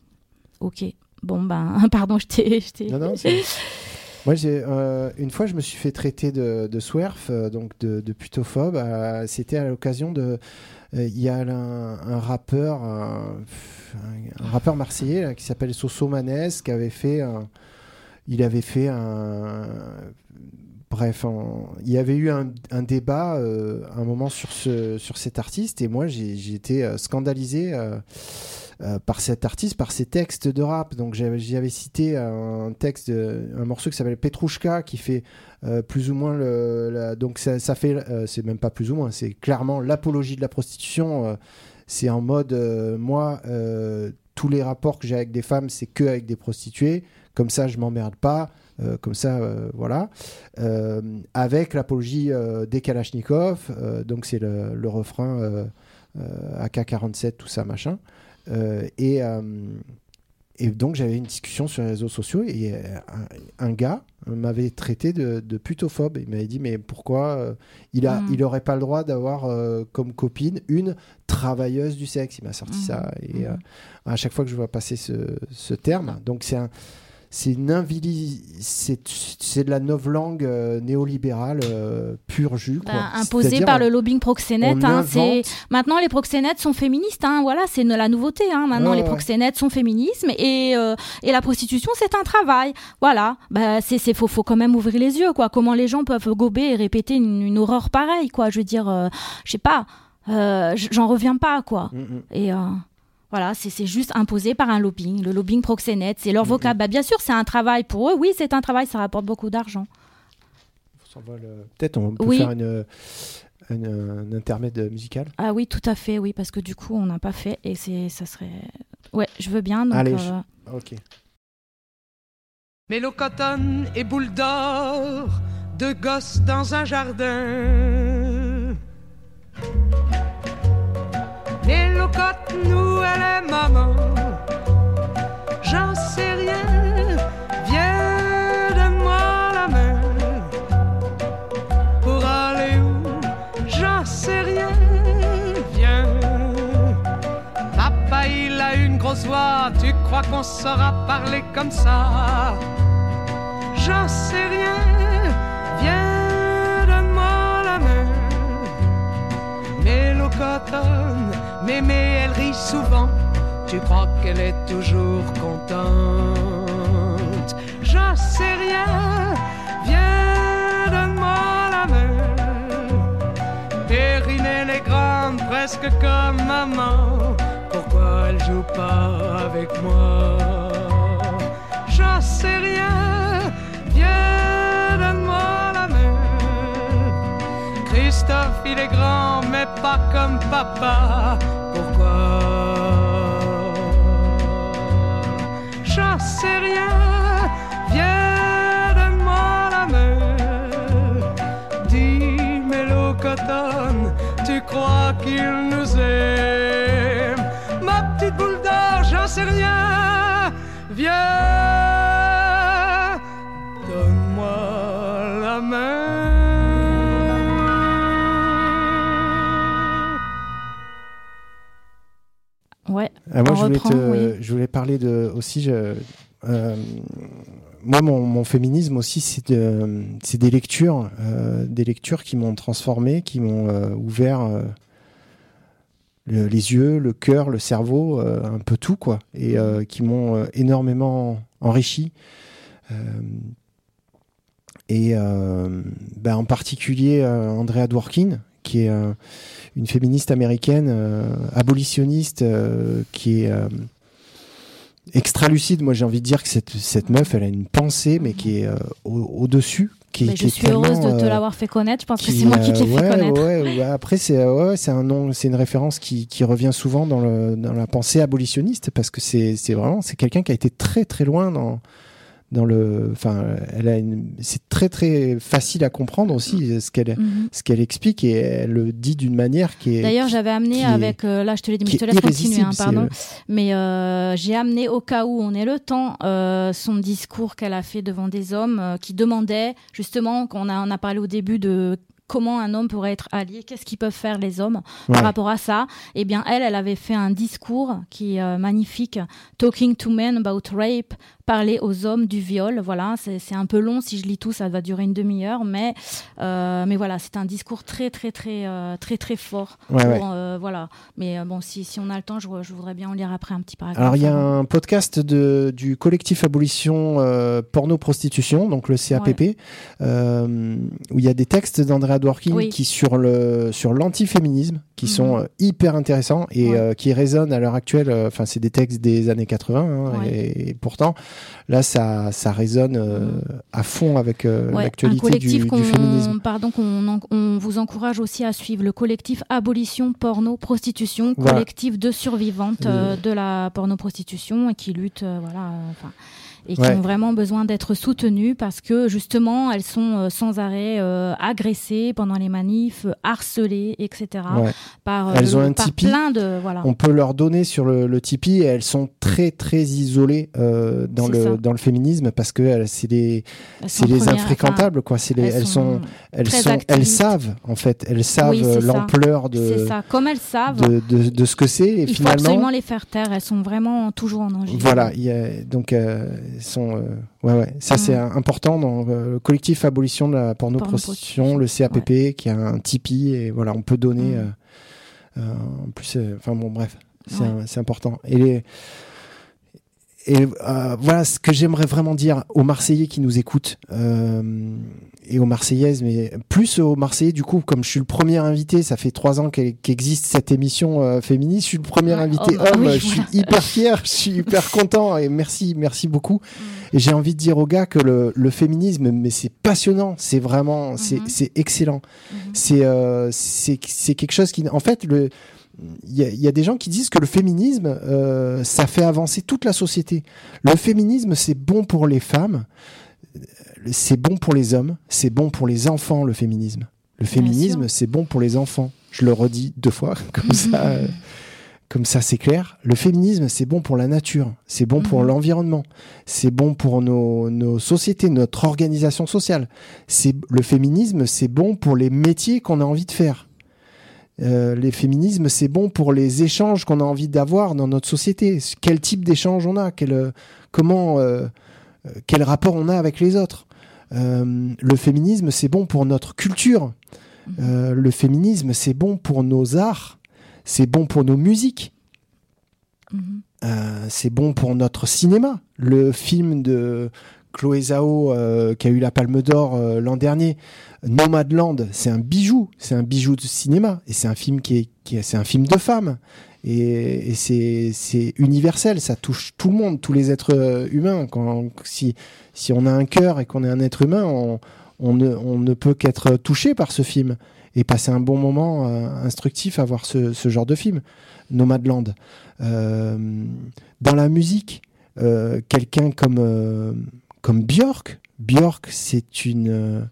[SPEAKER 2] Ok. Bon, pardon, je t'ai...
[SPEAKER 3] Non, c'est... Moi, une fois, je me suis fait traiter de swerf, donc de putophobe. C'était à l'occasion de... Il y a un rappeur marseillais là, qui s'appelle Soso Manès, qui avait fait... il y avait eu un débat un moment sur cet artiste, et moi j'ai été scandalisé par cet artiste, par ses textes de rap. Donc j'avais cité un morceau qui s'appelle Petrouchka, qui fait plus ou moins donc ça fait c'est même pas plus ou moins, c'est clairement l'apologie de la prostitution. C'est en mode moi tous les rapports que j'ai avec des femmes, c'est que avec des prostituées, comme ça je m'emmerde pas. Comme ça, voilà. Avec l'apologie des Kalachnikov, donc c'est le refrain AK-47, tout ça, machin. Et Et donc j'avais une discussion sur les réseaux sociaux et un gars m'avait traité de putophobe. Il m'avait dit mais pourquoi il aurait pas le droit d'avoir comme copine une travailleuse du sexe. Il m'a sorti ça et à chaque fois que je vois passer ce terme, donc c'est de la novlangue néolibérale pur jus.
[SPEAKER 2] Imposée par le lobbying proxénète. Maintenant, les proxénètes sont féministes. Voilà, c'est la nouveauté. Maintenant, les proxénètes sont féminisme et la prostitution, c'est un travail. Voilà. Faut quand même ouvrir les yeux, quoi. Comment les gens peuvent gober et répéter une horreur pareille, quoi. Je veux dire, je sais pas. J'en reviens pas, quoi. Et voilà, c'est juste imposé par un lobbying, le lobbying proxénète, c'est leur vocable. Bien sûr, c'est un travail pour eux, oui, c'est un travail, ça rapporte beaucoup d'argent.
[SPEAKER 3] Peut-être on peut faire un intermède musical.
[SPEAKER 2] Ah oui, tout à fait, oui, parce que du coup, on n'a pas fait et ça serait... Ouais, je veux bien. Donc,
[SPEAKER 3] allez, ok.
[SPEAKER 6] Mélocotone et boule d'or, deux gosses dans un jardin. Mélocote, nous, elle est maman. J'en sais rien, viens, donne-moi la main. Pour aller où, j'en sais rien, viens. Papa, il a une grosse voix, tu crois qu'on saura parler comme ça? J'en sais rien, viens, donne-moi la main. Mélocotone, mémé, elle rit souvent. Tu crois qu'elle est toujours contente? J'en sais rien, viens, donne-moi la main. Perrine, elle est grande, presque comme maman. Pourquoi elle joue pas avec moi? J'en sais rien, viens, donne-moi la main. Christophe, il est grand, mais pas comme papa. Pourquoi? J'en sais rien, viens, donne-moi la main. Dis, Mélocotone, tu crois qu'il nous aime? Ma petite boule d'or, j'en sais rien, viens, donne-moi la main.
[SPEAKER 2] Ouais.
[SPEAKER 3] Moi, je voulais parler aussi. Moi, mon féminisme aussi, c'est des lectures qui m'ont transformé, qui m'ont ouvert les yeux, le cœur, le cerveau, un peu tout, quoi, et qui m'ont énormément enrichi. En particulier Andrea Dworkin, qui est une féministe américaine abolitionniste qui est extra lucide. Moi, j'ai envie de dire que cette meuf, elle a une pensée, mais qui est au-dessus.
[SPEAKER 2] Je suis heureuse de te l'avoir fait connaître. Je pense que c'est moi qui te l'ai fait connaître.
[SPEAKER 3] Après, c'est un nom, c'est une référence qui revient souvent dans la pensée abolitionniste, parce que c'est quelqu'un qui a été très très loin c'est très très facile à comprendre aussi ce qu'elle explique, et elle le dit d'une manière qui est...
[SPEAKER 2] D'ailleurs, j'avais amené là je te l'ai dit, mais je te laisse continuer, pardon. Mais j'ai amené, au cas où on ait le temps, son discours qu'elle a fait devant des hommes qui demandaient, justement, on a parlé au début de comment un homme pourrait être allié, qu'est-ce qu'ils peuvent faire les hommes par rapport à ça. Eh bien, elle avait fait un discours qui est magnifique, Talking to Men about Rape, parler aux hommes du viol. Voilà, c'est un peu long, si je lis tout, ça va durer une demi-heure, mais voilà, c'est un discours très très très très très fort. Voilà, mais bon, si on a le temps, je voudrais bien en lire après un petit paragraphe.
[SPEAKER 3] Alors, il y a un podcast du collectif Abolition Porno Prostitution, donc le CAPP, où il y a des textes d'Andrea Dworkin qui sur l'antiféminisme, qui sont hyper intéressants et qui résonnent à l'heure actuelle. Enfin, c'est des textes des années 80, et pourtant là, ça résonne à fond avec l'actualité du féminisme.
[SPEAKER 2] On vous encourage aussi à suivre le collectif Abolition Porno Prostitution, collectif de survivantes de la porno-prostitution, et qui lutte, et qui ont vraiment besoin d'être soutenues parce que justement elles sont sans arrêt agressées pendant les manifs, harcelées, etc. Par,
[SPEAKER 3] elles ont un
[SPEAKER 2] par
[SPEAKER 3] Tipeee.
[SPEAKER 2] plein de
[SPEAKER 3] On peut leur donner sur le Tipeee et elles sont très très isolées dans le féminisme parce que c'est les infréquentables quoi. Elles savent en fait, l'ampleur de
[SPEAKER 2] c'est ça. Comme elles savent
[SPEAKER 3] de ce que c'est et
[SPEAKER 2] il
[SPEAKER 3] finalement
[SPEAKER 2] faut absolument les faire taire. Elles sont vraiment toujours en danger.
[SPEAKER 3] Voilà, ça c'est important dans le collectif Abolition de la pornoprostitution, le CAPP qui a un Tipeee et voilà, on peut donner en plus bref, c'est important. Et voilà ce que j'aimerais vraiment dire aux Marseillais qui nous écoutent et aux Marseillaises, mais plus aux Marseillais du coup, comme je suis le premier invité, ça fait 3 ans qu'existe cette émission féministe, je suis le premier invité homme, je suis hyper fier, je suis hyper content et merci beaucoup. Et j'ai envie de dire aux gars que le féminisme, mais c'est passionnant, c'est vraiment, c'est excellent. C'est quelque chose qui, en fait, il y a des gens qui disent que le féminisme, ça fait avancer toute la société. Le féminisme, c'est bon pour les femmes, c'est bon pour les hommes, c'est bon pour les enfants, le féminisme. Le féminisme, c'est bon pour les enfants. Je le redis 2 fois, comme ça c'est clair. Le féminisme, c'est bon pour la nature, c'est bon pour l'environnement, c'est bon pour nos sociétés, notre organisation sociale. Le féminisme, c'est bon pour les métiers qu'on a envie de faire. Les féminismes, c'est bon pour les échanges qu'on a envie d'avoir dans notre société. Quel type d'échange on a, quel rapport on a avec les autres. Le féminisme, c'est bon pour notre culture. Le féminisme, c'est bon pour nos arts. C'est bon pour nos musiques. C'est bon pour notre cinéma. Le film de Chloé Zhao qui a eu la Palme d'Or l'an dernier, Nomadland, c'est un bijou de cinéma et c'est un film c'est un film de femme et c'est universel, ça touche tout le monde, tous les êtres humains. Si on a un cœur et qu'on est un être humain, on ne peut qu'être touché par ce film et passer un bon moment instructif à voir ce genre de film. Nomadland. Dans la musique, quelqu'un comme Björk, c'est une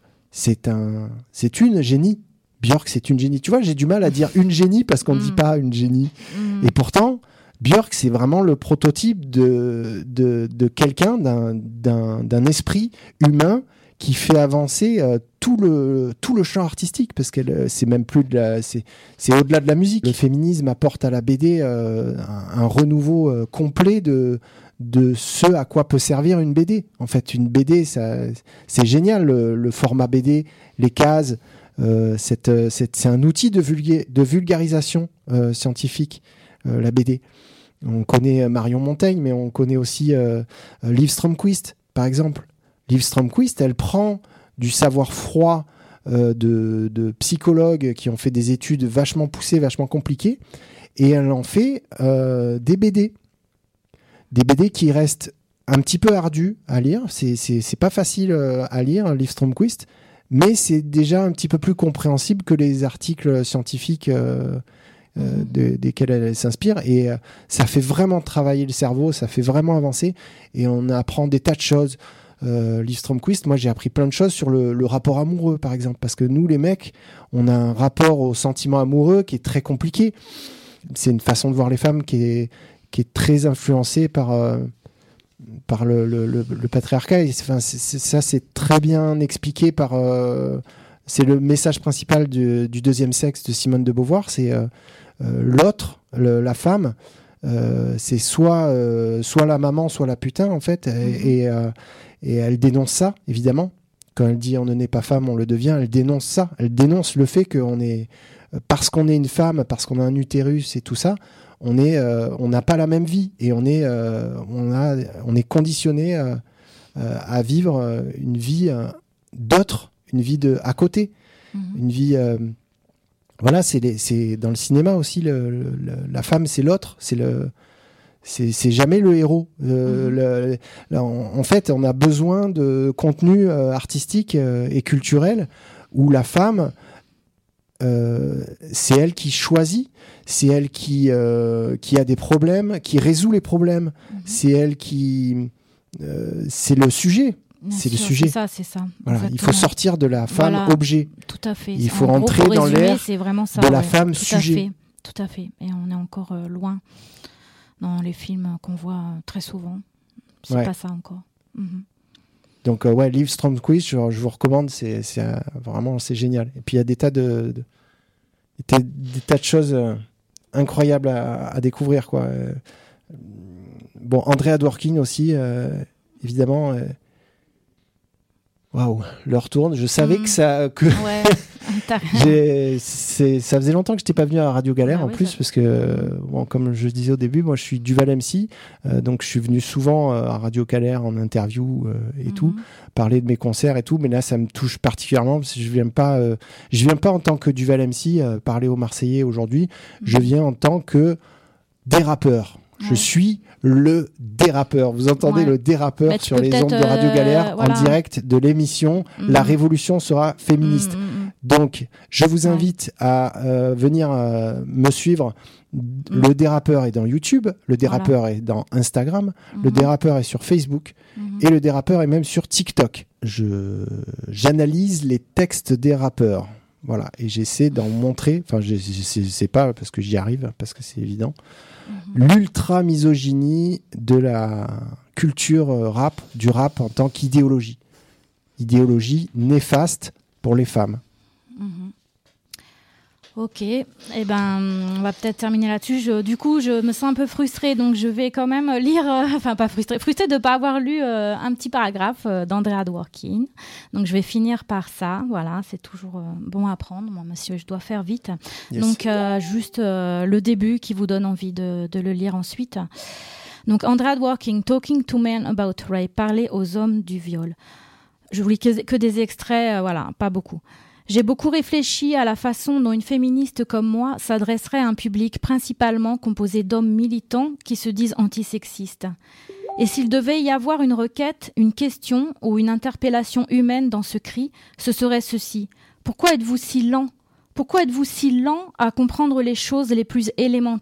[SPEAKER 3] génie. Björk, c'est une génie. Tu vois, j'ai du mal à dire une génie parce qu'on ne dit pas une génie. Et pourtant, Björk, c'est vraiment le prototype de quelqu'un, d'un esprit humain qui fait avancer tout le champ artistique, parce que c'est même plus c'est au-delà de la musique. Le féminisme apporte à la BD un renouveau complet de ce à quoi peut servir une BD. En fait, une BD, c'est génial, le format BD, les cases, c'est un outil de vulgarisation scientifique, la BD. On connaît Marion Montaigne, mais on connaît aussi Liv Strömquist, par exemple. Liv Strömquist, elle prend du savoir froid de psychologues qui ont fait des études vachement poussées, vachement compliquées, et elle en fait des BD. Des BD qui restent un petit peu ardus à lire. C'est pas facile à lire, Liv Strömquist, mais c'est déjà un petit peu plus compréhensible que les articles scientifiques desquels elle s'inspire. Et ça fait vraiment travailler le cerveau, ça fait vraiment avancer. Et on apprend des tas de choses. Liv Strömquist, moi j'ai appris plein de choses sur le rapport amoureux, par exemple. Parce que nous, les mecs, on a un rapport au sentiment amoureux qui est très compliqué. C'est une façon de voir les femmes qui est très influencé par le patriarcat. Enfin, ça, c'est très bien expliqué par... c'est le message principal du deuxième sexe de Simone de Beauvoir. C'est l'autre, la femme, c'est soit la maman, soit la putain, en fait. Et elle dénonce ça, évidemment. Quand elle dit « on ne naît pas femme, on le devient », elle dénonce ça. Elle dénonce le fait qu'on est... Parce qu'on est une femme, parce qu'on a un utérus et tout ça, on n'a pas la même vie et on est conditionné à vivre une vie d'autre, une vie à côté, une vie. Voilà, c'est dans le cinéma aussi. La femme, c'est l'autre, c'est jamais le héros. En fait, on a besoin de contenu artistique et culturel où la femme, c'est elle qui choisit, c'est elle qui a des problèmes, qui résout les problèmes, c'est elle qui c'est le sujet.
[SPEAKER 2] Bien
[SPEAKER 3] C'est le
[SPEAKER 2] sûr,
[SPEAKER 3] sujet.
[SPEAKER 2] C'est ça.
[SPEAKER 3] Voilà, il faut
[SPEAKER 2] Exactement.
[SPEAKER 3] sortir de la femme
[SPEAKER 2] Voilà.
[SPEAKER 3] objet.
[SPEAKER 2] Tout à fait.
[SPEAKER 3] Il faut
[SPEAKER 2] En gros,
[SPEAKER 3] rentrer
[SPEAKER 2] pour
[SPEAKER 3] dans
[SPEAKER 2] résumer,
[SPEAKER 3] l'ère
[SPEAKER 2] c'est vraiment ça,
[SPEAKER 3] de la
[SPEAKER 2] ouais.
[SPEAKER 3] femme
[SPEAKER 2] Tout
[SPEAKER 3] sujet.
[SPEAKER 2] Tout à fait. Et on est encore loin dans les films qu'on voit très souvent. C'est
[SPEAKER 3] Ouais.
[SPEAKER 2] pas ça encore. Mhm.
[SPEAKER 3] Donc Liv Stromquist, je vous recommande, c'est vraiment c'est génial. Et puis il y a des tas de choses incroyables à découvrir quoi. Bon, Andrea Dworkin aussi, évidemment. Waouh, l'heure tourne. Je savais que
[SPEAKER 2] Ouais. T'as raison.
[SPEAKER 3] ça faisait longtemps que je n'étais pas venu à Radio Galère
[SPEAKER 2] Ah
[SPEAKER 3] en
[SPEAKER 2] oui,
[SPEAKER 3] plus,
[SPEAKER 2] ça-
[SPEAKER 3] parce que, bon, comme je disais au début, moi je suis Duval MC, donc je suis venu souvent à Radio Galère en interview et tout, parler de mes concerts et tout, mais là ça me touche particulièrement parce que je viens pas en tant que Duval MC parler aux Marseillais aujourd'hui, je viens en tant que dérapeur. Je
[SPEAKER 2] Ouais.
[SPEAKER 3] suis le dérapeur. Vous entendez
[SPEAKER 2] Ouais.
[SPEAKER 3] le dérapeur
[SPEAKER 2] Bah, tu
[SPEAKER 3] sur
[SPEAKER 2] peux
[SPEAKER 3] les
[SPEAKER 2] peut-être,
[SPEAKER 3] ondes de Radio Galère
[SPEAKER 2] voilà.
[SPEAKER 3] en direct de l'émission La Révolution sera féministe. Donc, je vous
[SPEAKER 2] Ouais.
[SPEAKER 3] invite à venir me suivre. Le dérapeur est dans YouTube, le dérapeur est dans Instagram, le dérapeur est sur Facebook et le dérapeur est même sur TikTok. J'analyse les textes des rappeurs. Voilà, et j'essaie d'en montrer, enfin, je sais pas parce que j'y arrive, parce que c'est évident, l'ultra-misogynie de la culture rap, du rap en tant qu'idéologie. Idéologie néfaste pour les femmes.
[SPEAKER 2] Ok, eh ben, on va peut-être terminer là-dessus. Du coup, je me sens un peu frustrée, donc je vais quand même lire, enfin pas frustrée de ne pas avoir lu un petit paragraphe d'Andrea Dworkin. Donc je vais finir par ça, voilà, c'est toujours bon à prendre. Moi, monsieur, je dois faire vite.
[SPEAKER 3] Yes.
[SPEAKER 2] Donc juste le début qui vous donne envie de le lire ensuite. Donc Andrea Dworkin, Talking to Men About Rape, parler aux hommes du viol. Je vous lis que des extraits, voilà, pas beaucoup. J'ai beaucoup réfléchi à la façon dont une féministe comme moi s'adresserait à un public principalement composé d'hommes militants qui se disent antisexistes. Et s'il devait y avoir une requête, une question ou une interpellation humaine dans ce cri, ce serait ceci. Pourquoi êtes-vous si lent ? Pourquoi êtes-vous si lent à comprendre les choses les plus élémentaires ?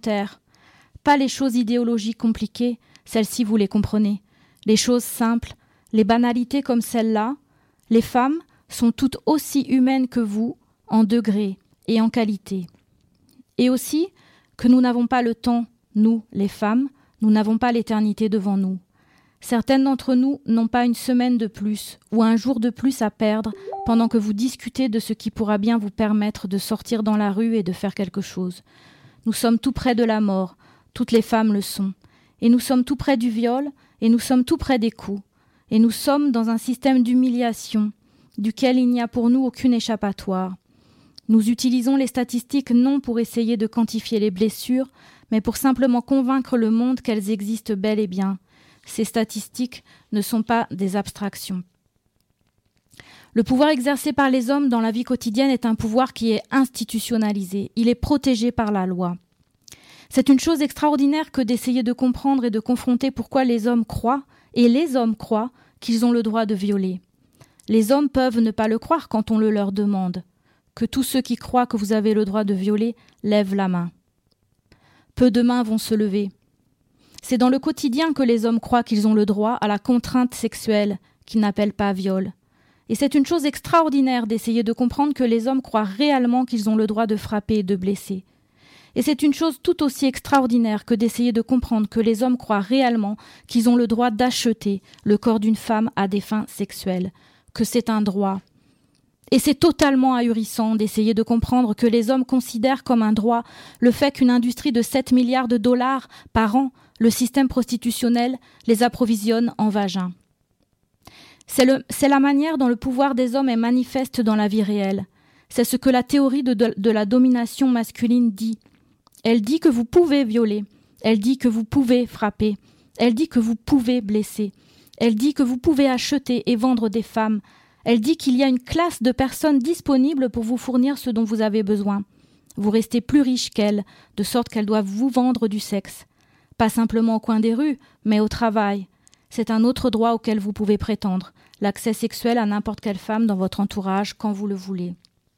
[SPEAKER 2] Pas les choses idéologiques compliquées, celles-ci vous les comprenez. Les choses simples, les banalités comme celle-là, les femmes sont toutes aussi humaines que vous, en degrés et en qualité. Et aussi que nous n'avons pas le temps, nous, les femmes, nous n'avons pas l'éternité devant nous. Certaines d'entre nous n'ont pas une semaine de plus ou un jour de plus à perdre pendant que vous discutez de ce qui pourra bien vous permettre de sortir dans la rue et de faire quelque chose. Nous sommes tout près de la mort, toutes les femmes le sont. Et nous sommes tout près du viol, et nous sommes tout près des coups. Et nous sommes dans un système d'humiliation, duquel il n'y a pour nous aucune échappatoire. Nous utilisons les statistiques non pour essayer de quantifier les blessures, mais pour simplement convaincre le monde qu'elles existent bel et bien. Ces statistiques ne sont pas des abstractions. Le pouvoir exercé par les hommes dans la vie quotidienne est un pouvoir qui est institutionnalisé. Il est protégé par la loi. C'est une chose extraordinaire que d'essayer de comprendre et de confronter pourquoi les hommes croient, et les hommes croient, qu'ils ont le droit de violer. Les hommes peuvent ne pas le croire quand on le leur demande. Que tous ceux qui croient que vous avez le droit de violer lèvent la main. Peu de mains vont se lever. C'est dans le quotidien que les hommes croient qu'ils ont le droit à la contrainte sexuelle, qu'ils n'appellent pas viol. Et c'est une chose extraordinaire d'essayer de comprendre que les hommes croient réellement qu'ils ont le droit de frapper et de blesser. Et c'est une chose tout aussi extraordinaire que d'essayer de comprendre que les hommes croient réellement qu'ils ont le droit d'acheter le corps d'une femme à des fins sexuelles, que c'est un droit. Et c'est totalement ahurissant d'essayer de comprendre que les hommes considèrent comme un droit le fait qu'une industrie de 7 milliards de dollars par an, le système prostitutionnel, les approvisionne en vagin. C'est la manière dont le pouvoir des hommes est manifeste dans la vie réelle. C'est ce que la théorie de la domination masculine dit. Elle dit que vous pouvez violer. Elle dit que vous pouvez frapper. Elle dit que vous pouvez blesser. Elle dit que vous pouvez acheter et vendre des femmes. Elle dit qu'il y a une classe de personnes disponibles pour vous fournir ce dont vous avez besoin. Vous restez plus riche qu'elles, de sorte qu'elles doivent vous vendre du sexe. Pas simplement au coin des rues, mais au travail. C'est un autre droit auquel vous pouvez prétendre, l'accès sexuel à n'importe quelle femme dans votre entourage quand vous le voulez.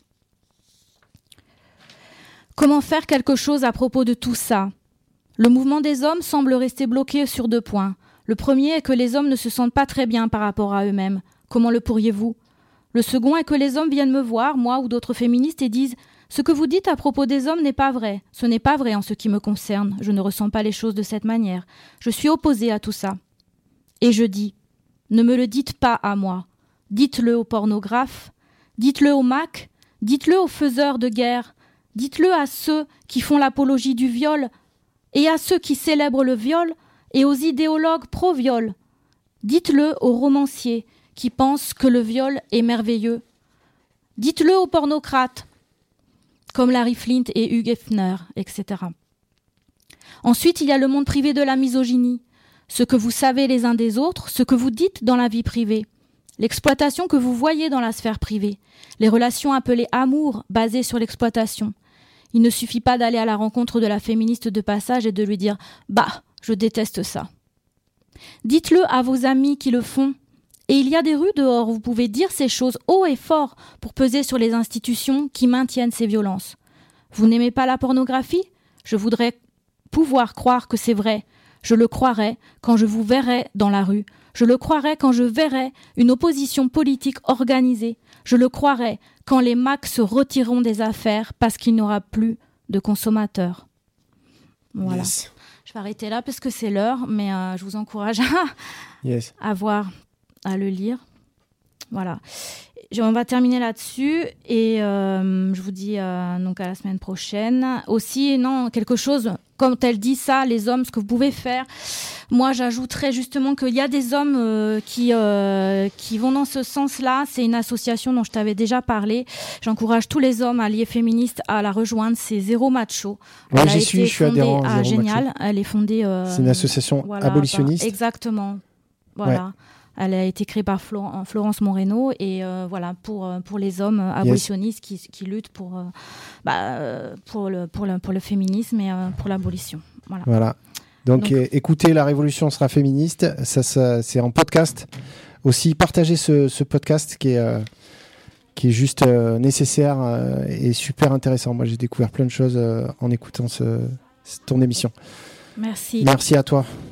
[SPEAKER 2] Comment faire quelque chose à propos de tout ça ? Le mouvement des hommes semble rester bloqué sur 2 points. Le premier est que les hommes ne se sentent pas très bien par rapport à eux-mêmes. Comment le pourriez-vous ? Le second est que les hommes viennent me voir, moi ou d'autres féministes, et disent « Ce que vous dites à propos des hommes n'est pas vrai. Ce n'est pas vrai en ce qui me concerne. Je ne ressens pas les choses de cette manière. Je suis opposée à tout ça. » Et je dis « Ne me le dites pas à moi. Dites-le aux pornographes. Dites-le aux Macs. Dites-le aux faiseurs de guerre. Dites-le à ceux qui font l'apologie du viol et à ceux qui célèbrent le viol et aux idéologues pro-viol. Dites-le aux romanciers qui pensent que le viol est merveilleux. Dites-le aux pornocrates, comme Larry Flint et Hugh Hefner, etc. Ensuite, il y a le monde privé de la misogynie, ce que vous savez les uns des autres, ce que vous dites dans la vie privée, l'exploitation que vous voyez dans la sphère privée, les relations appelées amour basées sur l'exploitation. Il ne suffit pas d'aller à la rencontre de la féministe de passage et de lui dire « Bah, je déteste ça ». Dites-le à vos amis qui le font. Et il y a des rues dehors où vous pouvez dire ces choses haut et fort pour peser sur les institutions qui maintiennent ces violences. Vous n'aimez pas la pornographie ? Je voudrais pouvoir croire que c'est vrai. Je le croirai quand je vous verrai dans la rue. Je le croirai quand je verrai une opposition politique organisée. Je le croirai quand les Macs se retireront des affaires parce qu'il n'y aura plus de consommateurs. Voilà.
[SPEAKER 3] Yes.
[SPEAKER 2] Je vais arrêter là parce que c'est l'heure, mais je vous encourage
[SPEAKER 3] Yes.
[SPEAKER 2] à le lire. Voilà. On va terminer là-dessus et je vous dis donc à la semaine prochaine. Aussi, non, quelque chose, quand elle dit ça, les hommes, ce que vous pouvez faire, moi j'ajouterais justement qu'il y a des hommes qui vont dans ce sens-là. C'est une association dont je t'avais déjà parlé. J'encourage tous les hommes alliés féministes à la rejoindre. C'est Zéro Macho.
[SPEAKER 3] Moi j'y suis, je suis adhérent à Zéro
[SPEAKER 2] génial.
[SPEAKER 3] Macho.
[SPEAKER 2] Elle est fondée...
[SPEAKER 3] c'est une association abolitionniste.
[SPEAKER 2] Exactement. Voilà. Ouais. Elle a été créée par Florence Moreno et voilà pour les hommes abolitionnistes qui luttent pour le féminisme et pour l'abolition.
[SPEAKER 3] Voilà. Donc écoutez, La Révolution sera féministe. Ça, c'est en podcast. Aussi, partagez ce podcast qui est juste nécessaire et super intéressant. Moi, j'ai découvert plein de choses en écoutant ton émission.
[SPEAKER 2] Merci.
[SPEAKER 3] Merci à toi.